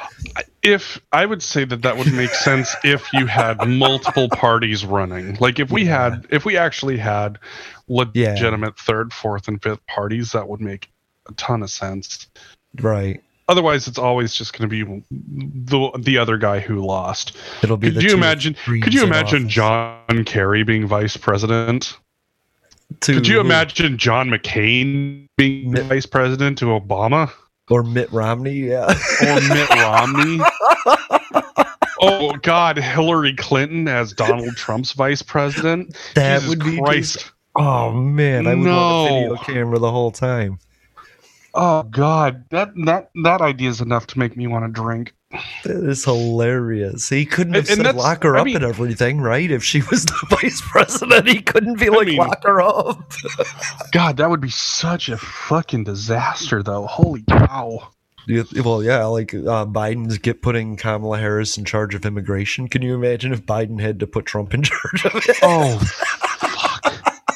If I would say that that would make sense if you had multiple parties running. Like if we yeah. had, if we actually had legitimate yeah. third, fourth, and fifth parties, that would make a ton of sense. Right. Otherwise, it's always just going to be the the other guy who lost. It'll be. Could the you imagine? Could you imagine office. John Kerry being vice president? To could you who? imagine John McCain being Mitt, vice president to Obama? Or Mitt Romney? Yeah. Or Mitt Romney. Oh God, Hillary Clinton as Donald Trump's vice president. That Jesus would be. Christ. Just, oh man, I would no. want a video camera the whole time. Oh God, that that that idea is enough to make me want to drink. That is hilarious. He couldn't have and, said and lock her I up mean, and everything, right? If she was the vice president, he couldn't be like, I mean, lock her up. God, that would be such a fucking disaster, though. Holy cow. Yeah, well, yeah, like uh, Biden's get putting Kamala Harris in charge of immigration. Can you imagine if Biden had to put Trump in charge of it? Oh, fuck.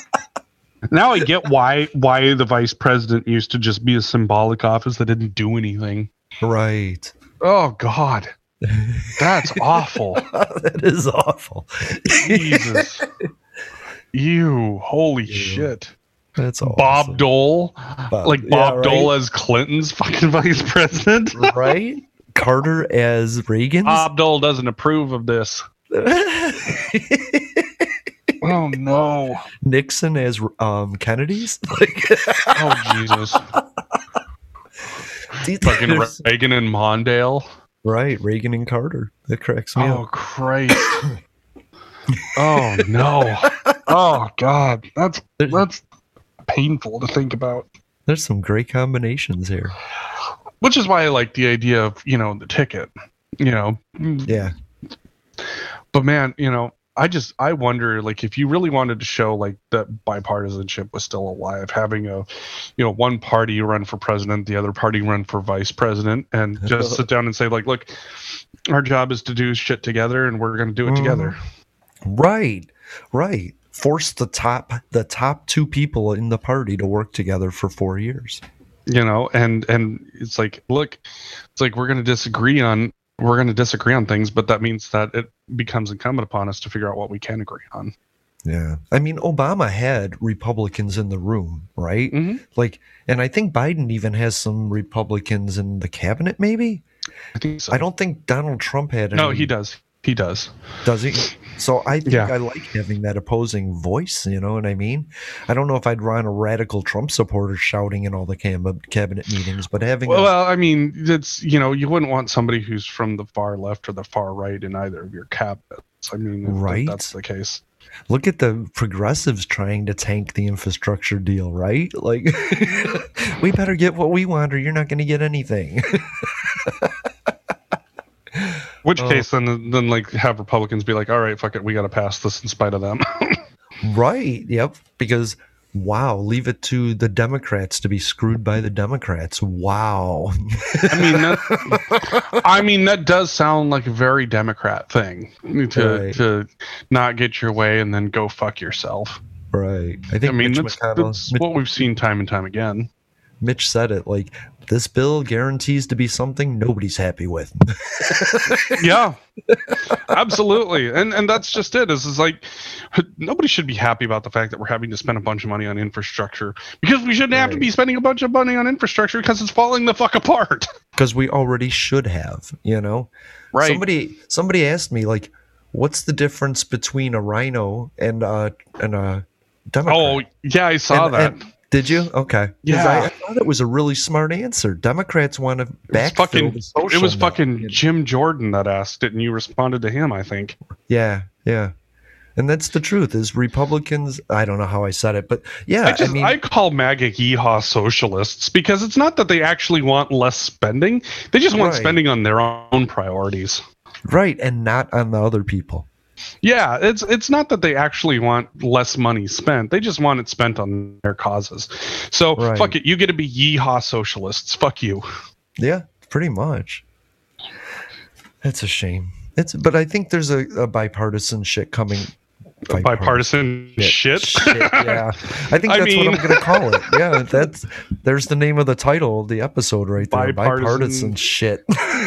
Now I get why why the vice president used to just be a symbolic office that didn't do anything. Right. Oh, God. That's awful. That is awful. Jesus. Ew. Holy Ew. shit. That's awesome. Bob Dole? Bob, like Bob yeah, right? Dole as Clinton's fucking vice president? Right? Carter as Reagan's? Bob Dole doesn't approve of this. Oh, no. Nixon as um, Kennedy's? Oh, Jesus. Fucking Reagan and Mondale. Right, Reagan and Carter. That cracks me oh, up. Oh, Christ. Oh, no. Oh, God. That's that's painful to think about. There's some great combinations here. Which is why I like the idea of, you know, the ticket. You know? Yeah. But, man, you know, I just, I wonder, like, if you really wanted to show, like, that bipartisanship was still alive, having a, you know, one party run for president, the other party run for vice president, and just sit down and say, like, look, our job is to do shit together, and we're going to do it mm. together. Right, right. Force the top, the top two people in the party to work together for four years. You know, and, and it's like, look, it's like we're going to disagree on, we're going to disagree on things, but that means that it becomes incumbent upon us to figure out what we can agree on. Yeah. I mean, Obama had Republicans in the room, right? Mm-hmm. Like, and I think Biden even has some Republicans in the cabinet, maybe? I think so. I don't think Donald Trump had any. No, he does. He does. Does he? So I think Yeah. I like having that opposing voice, you know what I mean? I don't know if I'd run a radical Trump supporter shouting in all the cam- cabinet meetings, but having Well, a, well, I mean, it's, you know, you wouldn't want somebody who's from the far left or the far right in either of your cabinets. I mean, if Right. that's the case. look at the progressives trying to tank the infrastructure deal, right? Like, we better get what we want or you're not going to get anything. Which Oh. case, then, then like have Republicans be like, all right, fuck it, we got to pass this in spite of them. Right. Yep. Because wow, leave it to the Democrats to be screwed by the Democrats. Wow. I mean, that, I mean that does sound like a very Democrat thing to Right. to not get your way and then go fuck yourself. Right. I think I mean, Mitch that's, McConnell, that's Mitch, what we've seen time and time again. Mitch said it like this bill guarantees to be something nobody's happy with. Yeah, absolutely, and and that's just it. Is is like nobody should be happy about the fact that we're having to spend a bunch of money on infrastructure because we shouldn't have to Right. be spending a bunch of money on infrastructure because it's falling the fuck apart. Because we already should have, you know? Right. Somebody somebody asked me, like, what's the difference between a rhino and a and a Democrat? Oh yeah, I saw And- that. and- did you? Okay. 'Cause Yeah. I, I thought it was a really smart answer. Democrats want to It was backfill fucking. the social It was net, fucking you know? Jim Jordan that asked it, and you responded to him. I think. Yeah, yeah. And that's the truth is Republicans, I don't know how I said it, but yeah, I just I mean, I call MAGA yeehaw socialists because it's not that they actually want less spending; they just want Right. spending on their own priorities. right, and not on the other people. Yeah, it's it's not that they actually want less money spent; they just want it spent on their causes. So Right. fuck it, you get to be yeehaw socialists. Fuck you. Yeah, pretty much. That's a shame. It's, but I think there's a, a bipartisan shit coming. Bipartisan shit. Shit, yeah. I think I that's mean- what I'm going to call it. Yeah, that's there's the name of the title of the episode right there. Bipartisan- Bipartisan shit.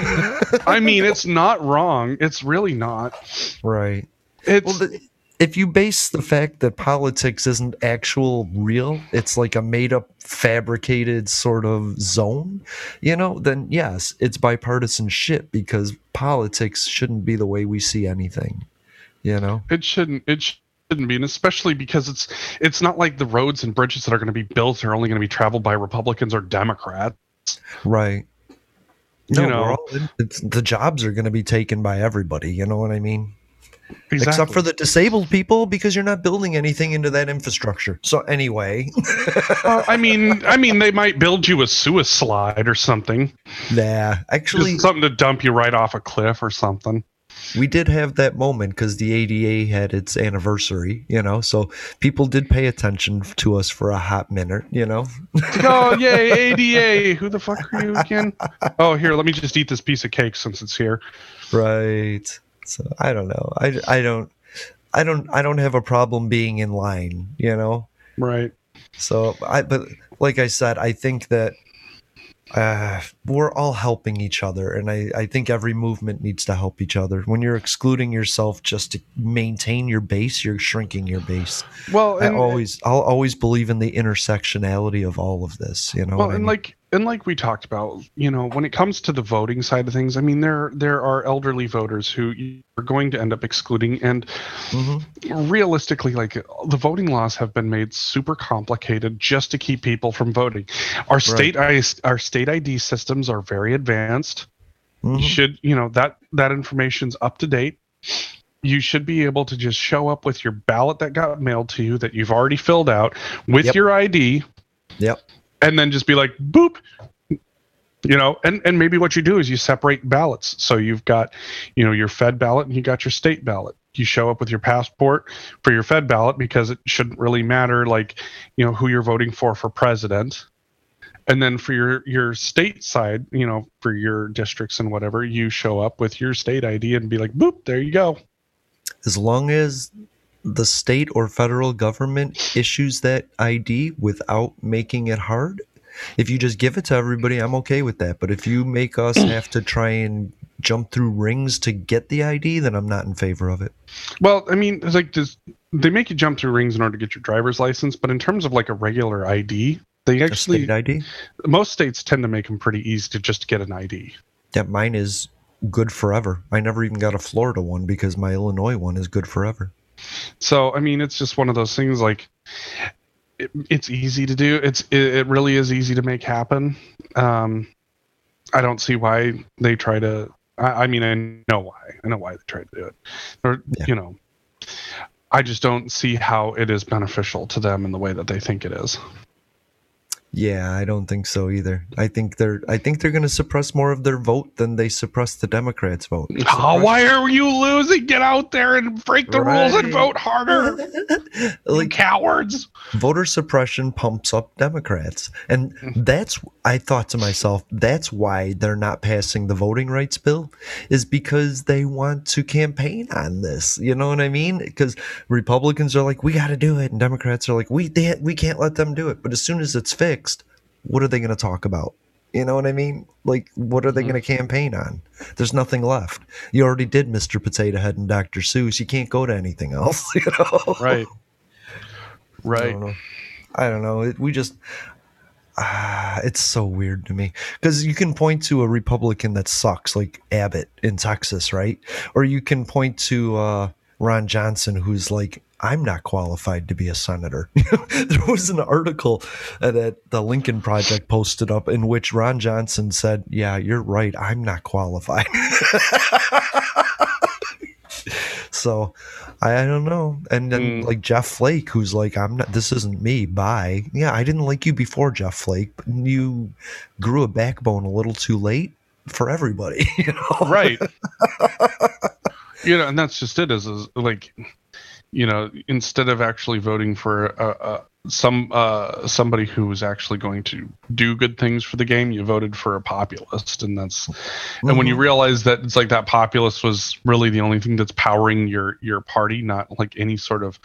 I mean, it's not wrong. It's really not. Right. It's Well, the, if you base the fact that politics isn't actual real, it's like a made up, fabricated sort of zone, you know, then yes, it's bipartisan shit because politics shouldn't be the way we see anything, you know? It shouldn't. It shouldn't be, and especially because it's it's not like the roads and bridges that are going to be built are only going to be traveled by Republicans or Democrats. Right. You No, know. we're all in, it's, the jobs are going to be taken by everybody, you know what I mean? Exactly. Except for the disabled people because you're not building anything into that infrastructure. So anyway, Uh, I mean, I mean, they might build you a suicide or something. nah, actually, Just something to dump you right off a cliff or something. we did have that moment because the A D A had its anniversary, you know, so people did pay attention to us for a hot minute, you know. Oh, yay, A D A. Who the fuck are you again? Oh, here, let me just eat this piece of cake since it's here. Right. So I don't know. I, I don't I don't I don't have a problem being in line, you know. Right. So I but like I said, I think that uh, we're all helping each other, and I, I think every movement needs to help each other. When you're excluding yourself just to maintain your base, you're shrinking your base. Well, I and, always I'll always believe in the intersectionality of all of this, you know. well, what I and mean? like and like we talked about, you know, when it comes to the voting side of things, I mean, there there are elderly voters who are going to end up excluding, and Mhm. realistically, like the voting laws have been made super complicated just to keep people from voting. Our state I, our state I D systems are very advanced. Mhm. You should, you know, that that information's up to date. You should be able to just show up with your ballot that got mailed to you that you've already filled out with Yep. your I D, Yep. and then just be like, boop. You know, and, and maybe what you do is you separate ballots. So you've got, you know, your Fed ballot and you got your state ballot. You show up with your passport for your Fed ballot because it shouldn't really matter, like, you know, who you're voting for for president. And then for your, your state side, you know, for your districts and whatever, you show up with your state I D and be like, boop, there you go. As long as the state or federal government issues that I D without making it hard, if you just give it to everybody, I'm okay with that. But if you make us have to try and jump through rings to get the I D, then I'm not in favor of it. Well, I mean, it's like does, they make you jump through rings in order to get your driver's license, but in terms of like a regular I D, they A actually state I D? most states tend to make them pretty easy to just get an I D. Yeah, mine is good forever. I never even got a Florida one because my Illinois one is good forever. So, I mean, it's just one of those things like it, it's easy to do. It's it, it really is easy to make happen. Um, I don't see why they try to. I, I mean, I know why. I know why they try to do it. Or, yeah. you know, I just don't see how it is beneficial to them in the way that they think it is. Yeah, I don't think so either. I think they're I think they're going to suppress more of their vote than they suppress the Democrats' vote. Oh, why are you losing? Get out there and break the right. rules and vote harder. Like cowards. Voter suppression pumps up Democrats. And that's, I thought to myself, that's why they're not passing the voting rights bill, is because they want to campaign on this. You know what I mean? Because Republicans are like, we got to do it. And Democrats are like, we, they, we can't let them do it. But as soon as it's fixed, what are they going to talk about? You know what I mean? Like, what are they mm-hmm. going to campaign on? There's nothing left. You already did Mister Potato Head and Doctor Seuss. You can't go to anything else, you know? Right. Right. I don't know. I don't know. It, we just, ah, it's so weird to me. Because you can point to a Republican that sucks, like Abbott in Texas, right? Or you can point to uh, Ron Johnson, who's like, I'm not qualified to be a senator. There was an article that the Lincoln Project posted up in which Ron Johnson said, yeah, you're right. I'm not qualified. So I, I don't know. And then mm. like Jeff Flake, who's like, I'm not, this isn't me. Bye. Yeah. I didn't like you before, Jeff Flake, but you grew a backbone a little too late for everybody. You know? Right. You know, and that's just it is, is like, you know, instead of actually voting for uh, uh, some uh, somebody who was actually going to do good things for the game, you voted for a populist, and that's mm-hmm. and when you realize that it's like that populist was really the only thing that's powering your your party, not like any sort of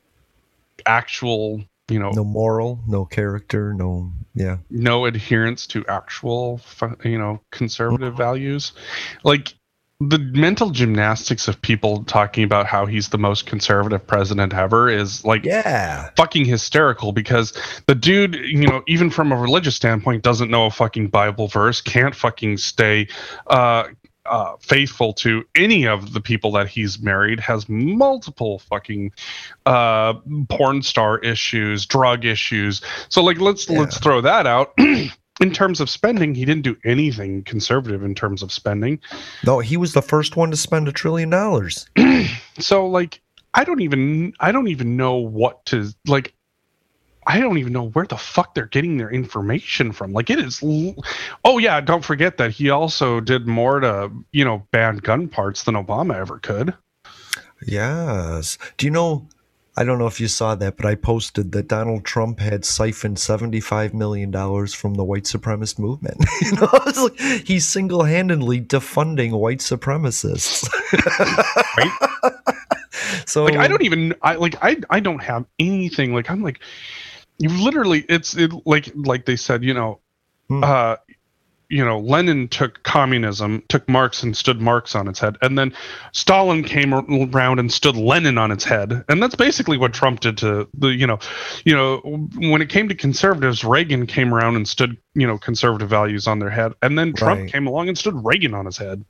actual, you know, no moral, no character, no yeah, no adherence to actual, you know, conservative mm-hmm. values, like. The mental gymnastics of people talking about how he's the most conservative president ever is like yeah. fucking hysterical, because the dude, you know, even from a religious standpoint, doesn't know a fucking Bible verse, can't fucking stay uh, uh, faithful to any of the people that he's married, has multiple fucking uh, porn star issues, drug issues. So like, let's yeah. let's throw that out. In terms of spending, he didn't do anything conservative in terms of spending. No, he was the first one to spend a trillion dollars. So, like, I don't even, I don't even know what to, like, I don't even know where the fuck they're getting their information from. Like, it is, oh yeah, don't forget that he also did more to, you know, ban gun parts than Obama ever could. Yes. Do you know, I don't know if you saw that, but I posted that Donald Trump had siphoned seventy-five million dollars from the white supremacist movement. You know, it's like he's single-handedly defunding white supremacists. Right? So, like, I don't even, I like, I, I don't have anything. Like, I'm like, you literally, it's it, like, like they said, you know, hmm. uh, you know, Lenin took communism, took Marx and stood Marx on its head. And then Stalin came around and stood Lenin on its head. And that's basically what Trump did to the, you know, you know, when it came to conservatives, Reagan came around and stood, you know, conservative values on their head. And then Trump right. came along and stood Reagan on his head.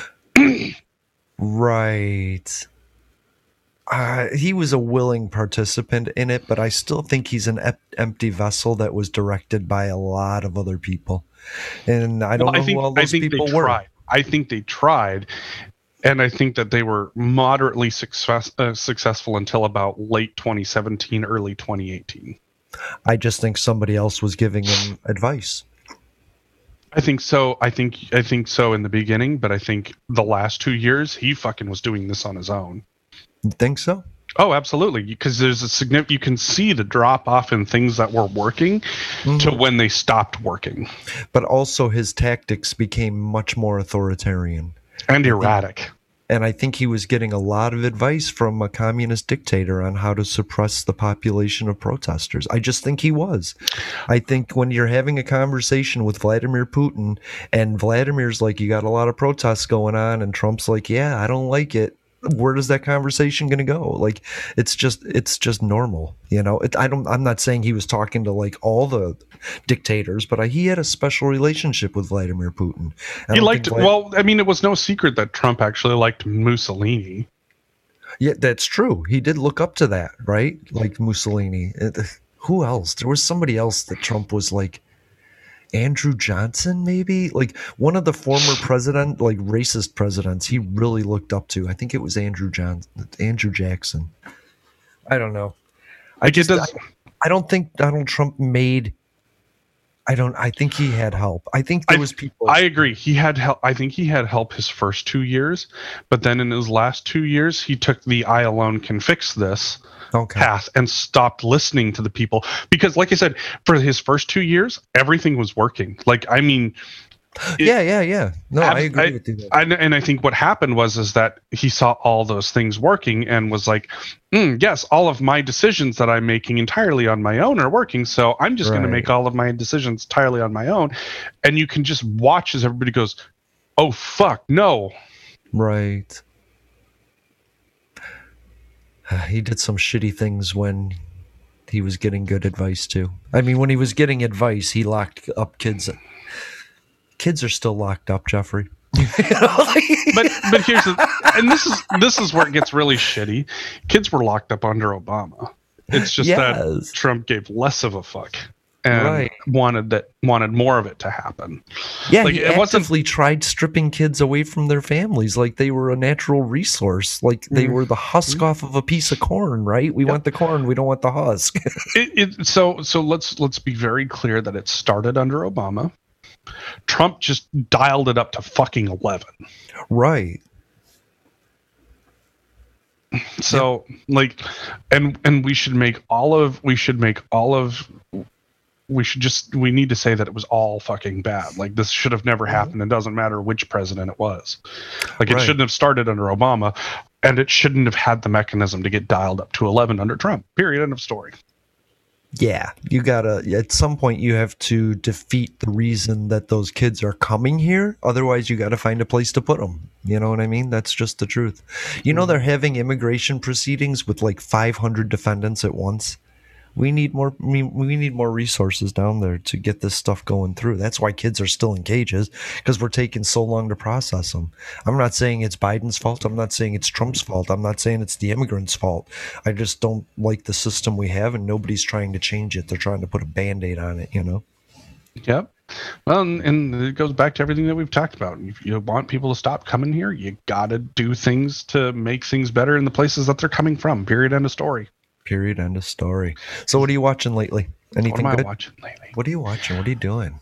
Right. Uh, he was a willing participant in it, but I still think he's an ep- empty vessel that was directed by a lot of other people. And I don't well, know I think, who all those I think people they were. Tried. I think they tried, and I think that they were moderately success, uh, successful until about late twenty seventeen, early twenty eighteen. I just think somebody else was giving him advice. I think so. I think I think so in the beginning, but I think the last two years he fucking was doing this on his own. You think so? Oh, absolutely. Because there's a significant, you can see the drop off in things that were working mm-hmm. to when they stopped working. But also his tactics became much more authoritarian and erratic. And I think he was getting a lot of advice from a communist dictator on how to suppress the population of protesters. I just think he was. I think when you're having a conversation with Vladimir Putin and Vladimir's like, you got a lot of protests going on, and Trump's like, yeah, I don't like it. where does that conversation going to go? Like, it's just, it's just normal, you know. It, I don't. I'm not saying he was talking to like all the dictators, but I, he had a special relationship with Vladimir Putin. I He don't liked. think Vlad- Well, I mean, it was no secret that Trump actually liked Mussolini. Yeah, that's true. He did look up to that, right? Like Mussolini. It, who else? There was somebody else that Trump was like. Andrew Johnson, maybe, like one of the former president, like racist presidents, he really looked up to. I think it was Andrew Johnson, Andrew Jackson. I don't know. I just, I, I don't think Donald Trump made. I don't. I think he had help. I think there I, was people. I agree. He had help. I think he had help his first two years, but then in his last two years, he took the "I alone can fix this" okay. path and stopped listening to the people. Because, like I said, for his first two years, everything was working. Like, I mean. It, yeah, yeah, yeah. No, I, I agree I, with you. I, and I think what happened was is that he saw all those things working and was like, mm, yes, all of my decisions that I'm making entirely on my own are working. So I'm just right. going to make all of my decisions entirely on my own. And you can just watch as everybody goes, oh, fuck, no. Right. He did some shitty things when he was getting good advice too. I mean, when he was getting advice, he locked up kids. Kids are still locked up, Jeffrey. but but here's the, and this is this is where it gets really shitty. Kids were locked up under Obama. It's just yes. that Trump gave less of a fuck and right. wanted that wanted more of it to happen. Yeah, like, he it actively wasn't, tried stripping kids away from their families like they were a natural resource, like they mm-hmm. were the husk off of a piece of corn. Right? We yep. want the corn, we don't want the husk. it, it, so so let's let's be very clear that it started under Obama. Trump just dialed it up to fucking eleven. Right. So yep. like, and, and we should make all of, we should make all of, we should just, we need to say that it was all fucking bad. Like this should have never happened. It doesn't matter which president it was. Like it right. shouldn't have started under Obama and it shouldn't have had the mechanism to get dialed up to eleven under Trump. Period. End of story. Yeah, you gotta, at some point you have to defeat the reason that those kids are coming here. Otherwise you gotta find a place to put them. You know what I mean? That's just the truth. You know, they're having immigration proceedings with like five hundred defendants at once. We need more, we, we need more resources down there to get this stuff going through. That's why kids are still in cages, because we're taking so long to process them. I'm not saying it's Biden's fault. I'm not saying it's Trump's fault. I'm not saying it's the immigrants' fault. I just don't like the system we have, and nobody's trying to change it. They're trying to put a Band-Aid on it, you know? Yep. Well, and, and it goes back to everything that we've talked about. If you want people to stop coming here, you got to do things to make things better in the places that they're coming from. Period. End of story. Period. End of story. So what are you watching lately? Anything what am good? I watching lately? What are you watching? What are you doing?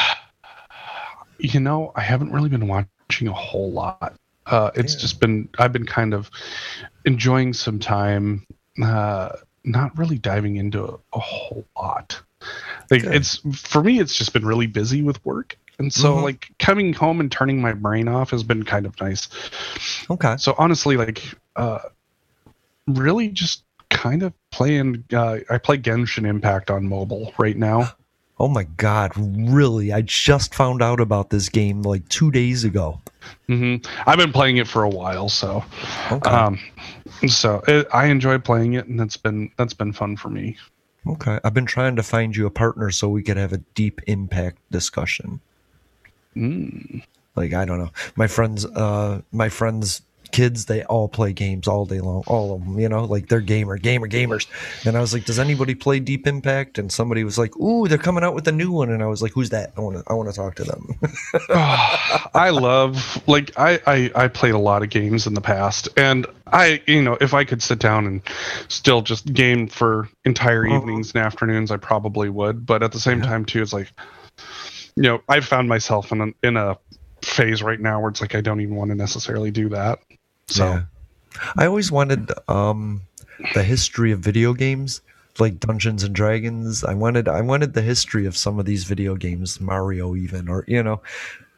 You know, I haven't really been watching a whole lot. Uh, it's yeah. just been, I've been kind of enjoying some time, uh, not really diving into a, a whole lot. Like Good. It's, for me, it's just been really busy with work. And so mm-hmm. like coming home and turning my brain off has been kind of nice. Okay. So honestly, like, uh, really just kind of playing, uh, I play Genshin Impact on mobile right now. Oh my God, really? I just found out about this game like two days ago. Mm-hmm. I've been playing it for a while, so okay. um, so it, I enjoy playing it, and that's been that's been fun for me. Okay, I've been trying to find you a partner so we could have a deep impact discussion. Mm. Like I don't know, my friends, uh, my friends. Kids, they all play games all day long, all of them, you know, like they're gamer, gamer, gamers. And I was like, does anybody play Deep Impact? And somebody was like, ooh, they're coming out with a new one. And I was like, who's that? I want to, I want to talk to them. oh, I love, like, I, I, I played a lot of games in the past, and I, you know, if I could sit down and still just game for entire uh-huh. evenings and afternoons, I probably would. But at the same yeah. time too, it's like, you know, I've found myself in a, in a phase right now where it's like, I don't even want to necessarily do that. So yeah. I always wanted um, the history of video games, like Dungeons and Dragons. I wanted I wanted the history of some of these video games, Mario even, or you know,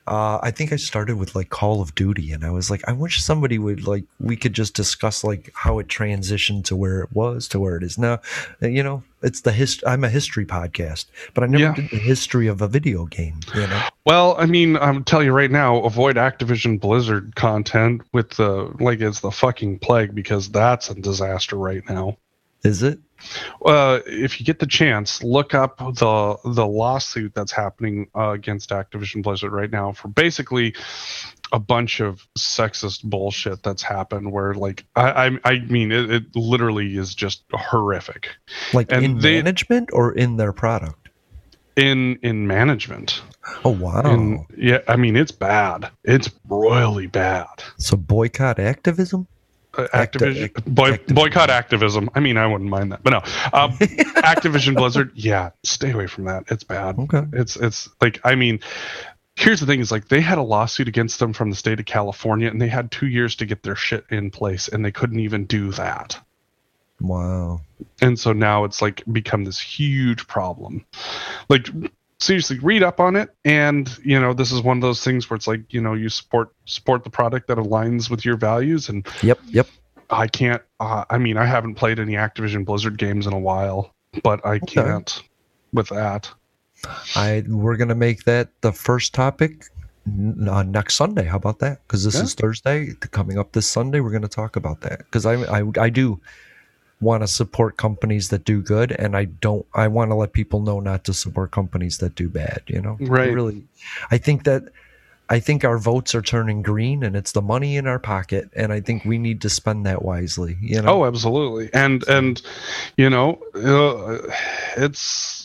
Uh, I think I started with like Call of Duty, and I was like, I wish somebody would like we could just discuss like how it transitioned to where it was to where it is now. You know, it's the hist. I'm a history podcast, but I never Yeah. did the history of a video game. You know, Well, I mean, I'm telling you right now, avoid Activision Blizzard content with the like it's the fucking plague, because that's a disaster right now. is it? Uh, if you get the chance, look up the the lawsuit that's happening uh, against Activision Blizzard right now for basically a bunch of sexist bullshit that's happened. Where like I I, I mean it, it literally is just horrific. Like And in they- management or in their product? In in management. Oh wow! And yeah, I mean it's bad. It's royally bad. So boycott activism. Uh, Acti- Activision act- boy, activism. boycott activism. I mean, I wouldn't mind that, but no. Um, Activision Blizzard, yeah, stay away from that. It's bad. Okay. It's it's like I mean, here's the thing: is like they had a lawsuit against them from the state of California, and they had two years to get their shit in place, and they couldn't even do that. Wow. And so now it's like become this huge problem. Like seriously, read up on it, and you know this is one of those things where it's like you know you support support the product that aligns with your values, and Yep. Yep. I can't. Uh, I mean, I haven't played any Activision Blizzard games in a while, but I Okay. can't with that. I we're gonna make that the first topic n- uh, next Sunday. How about that? Because this Yeah. is Thursday. Coming up this Sunday, we're gonna talk about that. Because I, I I do want to support companies that do good, and I don't. I want to let people know not to support companies that do bad. You know, I Right. really, I think that. I think our votes are turning green, and it's the money in our pocket, and I think we need to spend that wisely. You know. Oh, absolutely. And and you know, uh, it's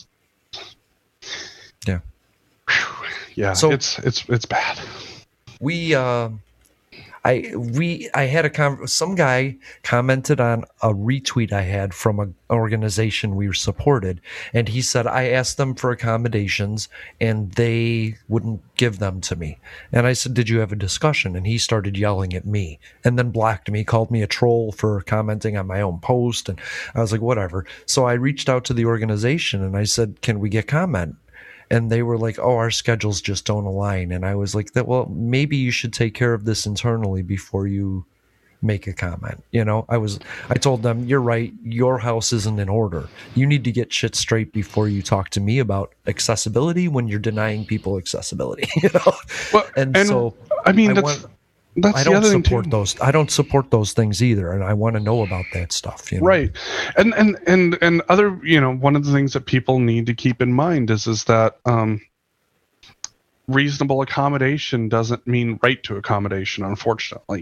Yeah. yeah. So- it's it's it's bad. we uh I we I had a con- some guy commented on a retweet I had from an organization we supported, and he said I asked them for accommodations and they wouldn't give them to me. And I said, "Did you have a discussion?" And he started yelling at me and then blocked me, called me a troll for commenting on my own post, and I was like, "Whatever." So I reached out to the organization and I said, "Can we get comment?" And they were like, "Oh, our schedules just don't align." And I was like, "That well, maybe you should take care of this internally before you make a comment." You know, I was, I told them, "You're right. Your house isn't in order. You need to get shit straight before you talk to me about accessibility when you're denying people accessibility." You know, Well, and, and so I mean I that's want- that's I the don't other thing support too. those. I don't support those things either, and I want to know about that stuff. You know? Right. And and and and other, you know, one of the things that people need to keep in mind is is that um reasonable accommodation doesn't mean right to accommodation, unfortunately.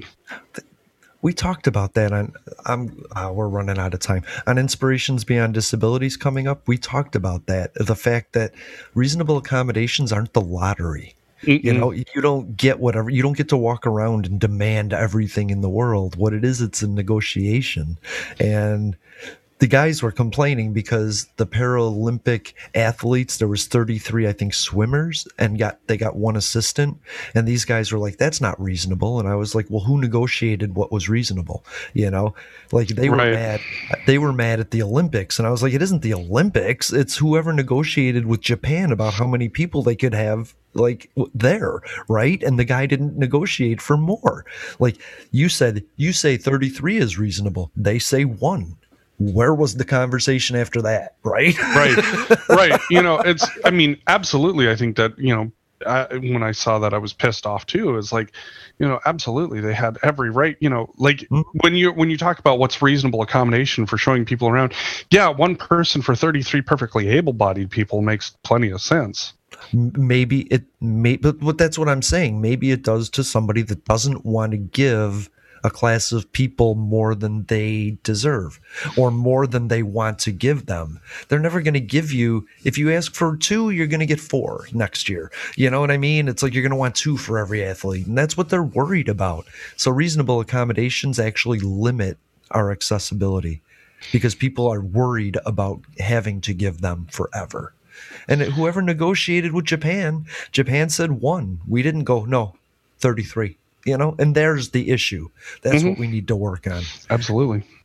We talked about that on. I'm. Uh, we're running out of time on Inspirations Beyond Disabilities coming up. We talked about that. The fact that reasonable accommodations aren't the lottery. You Mm-mm. know, you don't get whatever. You don't get to walk around and demand everything in the world. What it is, it's a negotiation, and the guys were complaining because the Paralympic athletes, there was thirty-three, I think, swimmers, and got they got one assistant, and these guys were like, "That's not reasonable." And I was like, "Well, who negotiated what was reasonable?" You know, like they were Right. mad. They were mad at the Olympics, and I was like, "It isn't the Olympics. It's whoever negotiated with Japan about how many people they could have." Like w- there, right? And the guy didn't negotiate for more. Like you said, you say thirty-three is reasonable. They say one. Where was the conversation after that, right? Right. Right. You know, it's, I mean, absolutely. I think that, you know, I, when I saw that, I was pissed off too. It's like, you know, absolutely. They had every right, you know, like Mhm. when you, when you talk about what's reasonable accommodation for showing people around, yeah, one person for thirty-three perfectly able-bodied people makes plenty of sense. M- Maybe it may, but, but that's what I'm saying. Maybe it does to somebody that doesn't want to give a class of people more than they deserve or more than they want to give them. They're never going to give you, if you ask for two, you're going to get four next year. You know what I mean? It's like you're going to want two for every athlete, and that's what they're worried about. So reasonable accommodations actually limit our accessibility because people are worried about having to give them forever. And whoever negotiated with Japan, Japan said one. We didn't go, no, thirty-three. You know, and there's the issue. That's Mhm. what we need to work on. Absolutely.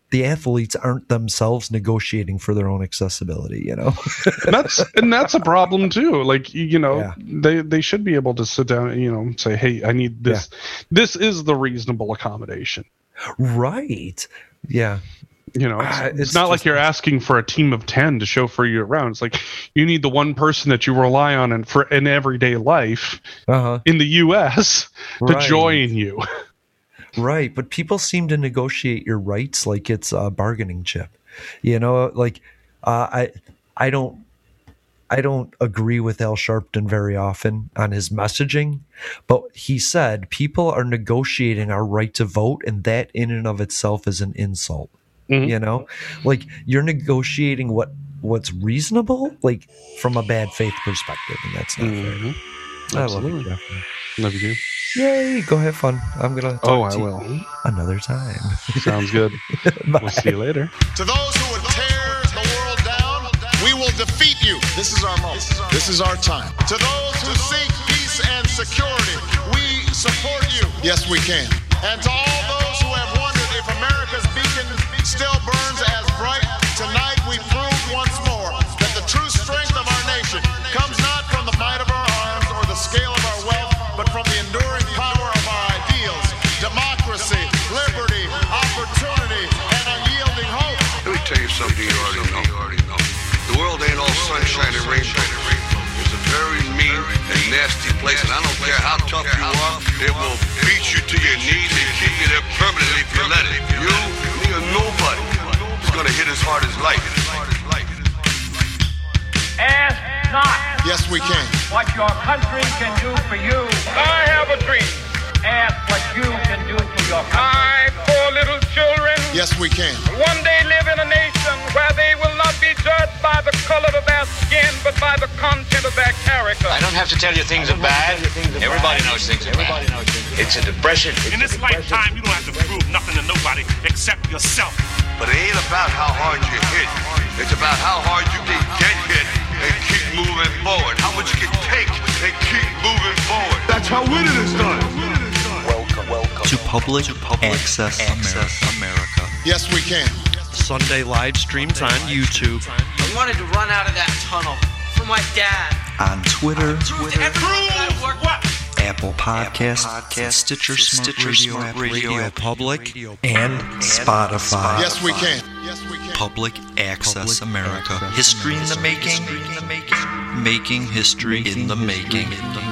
the athletes aren't themselves negotiating for their own accessibility, you know? and that's and that's a problem too. Like, you know, yeah. they they should be able to sit down and, you know, say, hey, I need this. Yeah. This is the reasonable accommodation. Right. Yeah. You know, it's, uh, it's, it's not just, like you're asking for a team of ten to chauffeur you around. It's like you need the one person that you rely on in, for in everyday life uh-huh. in the U S to right. join you. Right. But people seem to negotiate your rights like it's a bargaining chip. You know, like uh, I I don't I don't agree with Al Sharpton very often on his messaging, but he said people are negotiating our right to vote, and that in and of itself is an insult. Mm-hmm. You know, like you're negotiating what what's reasonable, like from a bad faith perspective, and that's not mm-hmm. fair. Absolutely. I love you, Jeffrey. Love you. Yay! Go have fun. I'm gonna. Talk oh, I to will. You another time. Sounds good. We'll see you later. To those who would tear the world down, we will defeat you. This is our moment. This is our, this is our time. To those who seek peace and security, we support you. Yes, we can. And to all those who have wondered if America's beacon still burns as bright, tonight we prove once more that the true strength of our nation comes not from the might of our arms or the scale of our wealth, but from the enduring power of our ideals, democracy, liberty, opportunity, and unyielding hope. Let me tell you something you already know. You already know. The world ain't all sunshine and rainbow. It's a very mean and nasty place, and I don't care how tough you are, it will beat you to your knees and keep you there permanently if you let it. You, me, or nobody is gonna hit as hard as life. Ask not. Yes, we can. What your country can do for you. I have a dream. Ask what you can do for your country. I, poor little children. Yes, we can. One day live in a nation where they will not be judged by the color of their skin, but by the content of their character. I don't have to tell you things are bad. Things are Everybody bad. knows things are Everybody bad. Knows things are it's a depression. It's in this lifetime, you don't have to prove nothing to nobody except yourself. But it ain't about how hard you hit. It's about how hard you can get hit and keep moving forward. How much you can take and keep moving forward. That's how winning is done. Welcome, welcome to Public, to public Access, Access America. America. Yes, we can. Sunday live streams on YouTube. I wanted to run out of that tunnel for my dad. On Twitter, on Twitter, what? Apple Podcasts, Podcast, Stitcher, Smart Stitcher, Radio, Smart Radio, Radio Public, Radio, and, and Spotify. Yes, we can. Yes, we can. Public Access Public America. Access history America. in the making. Making history in the making. In the making.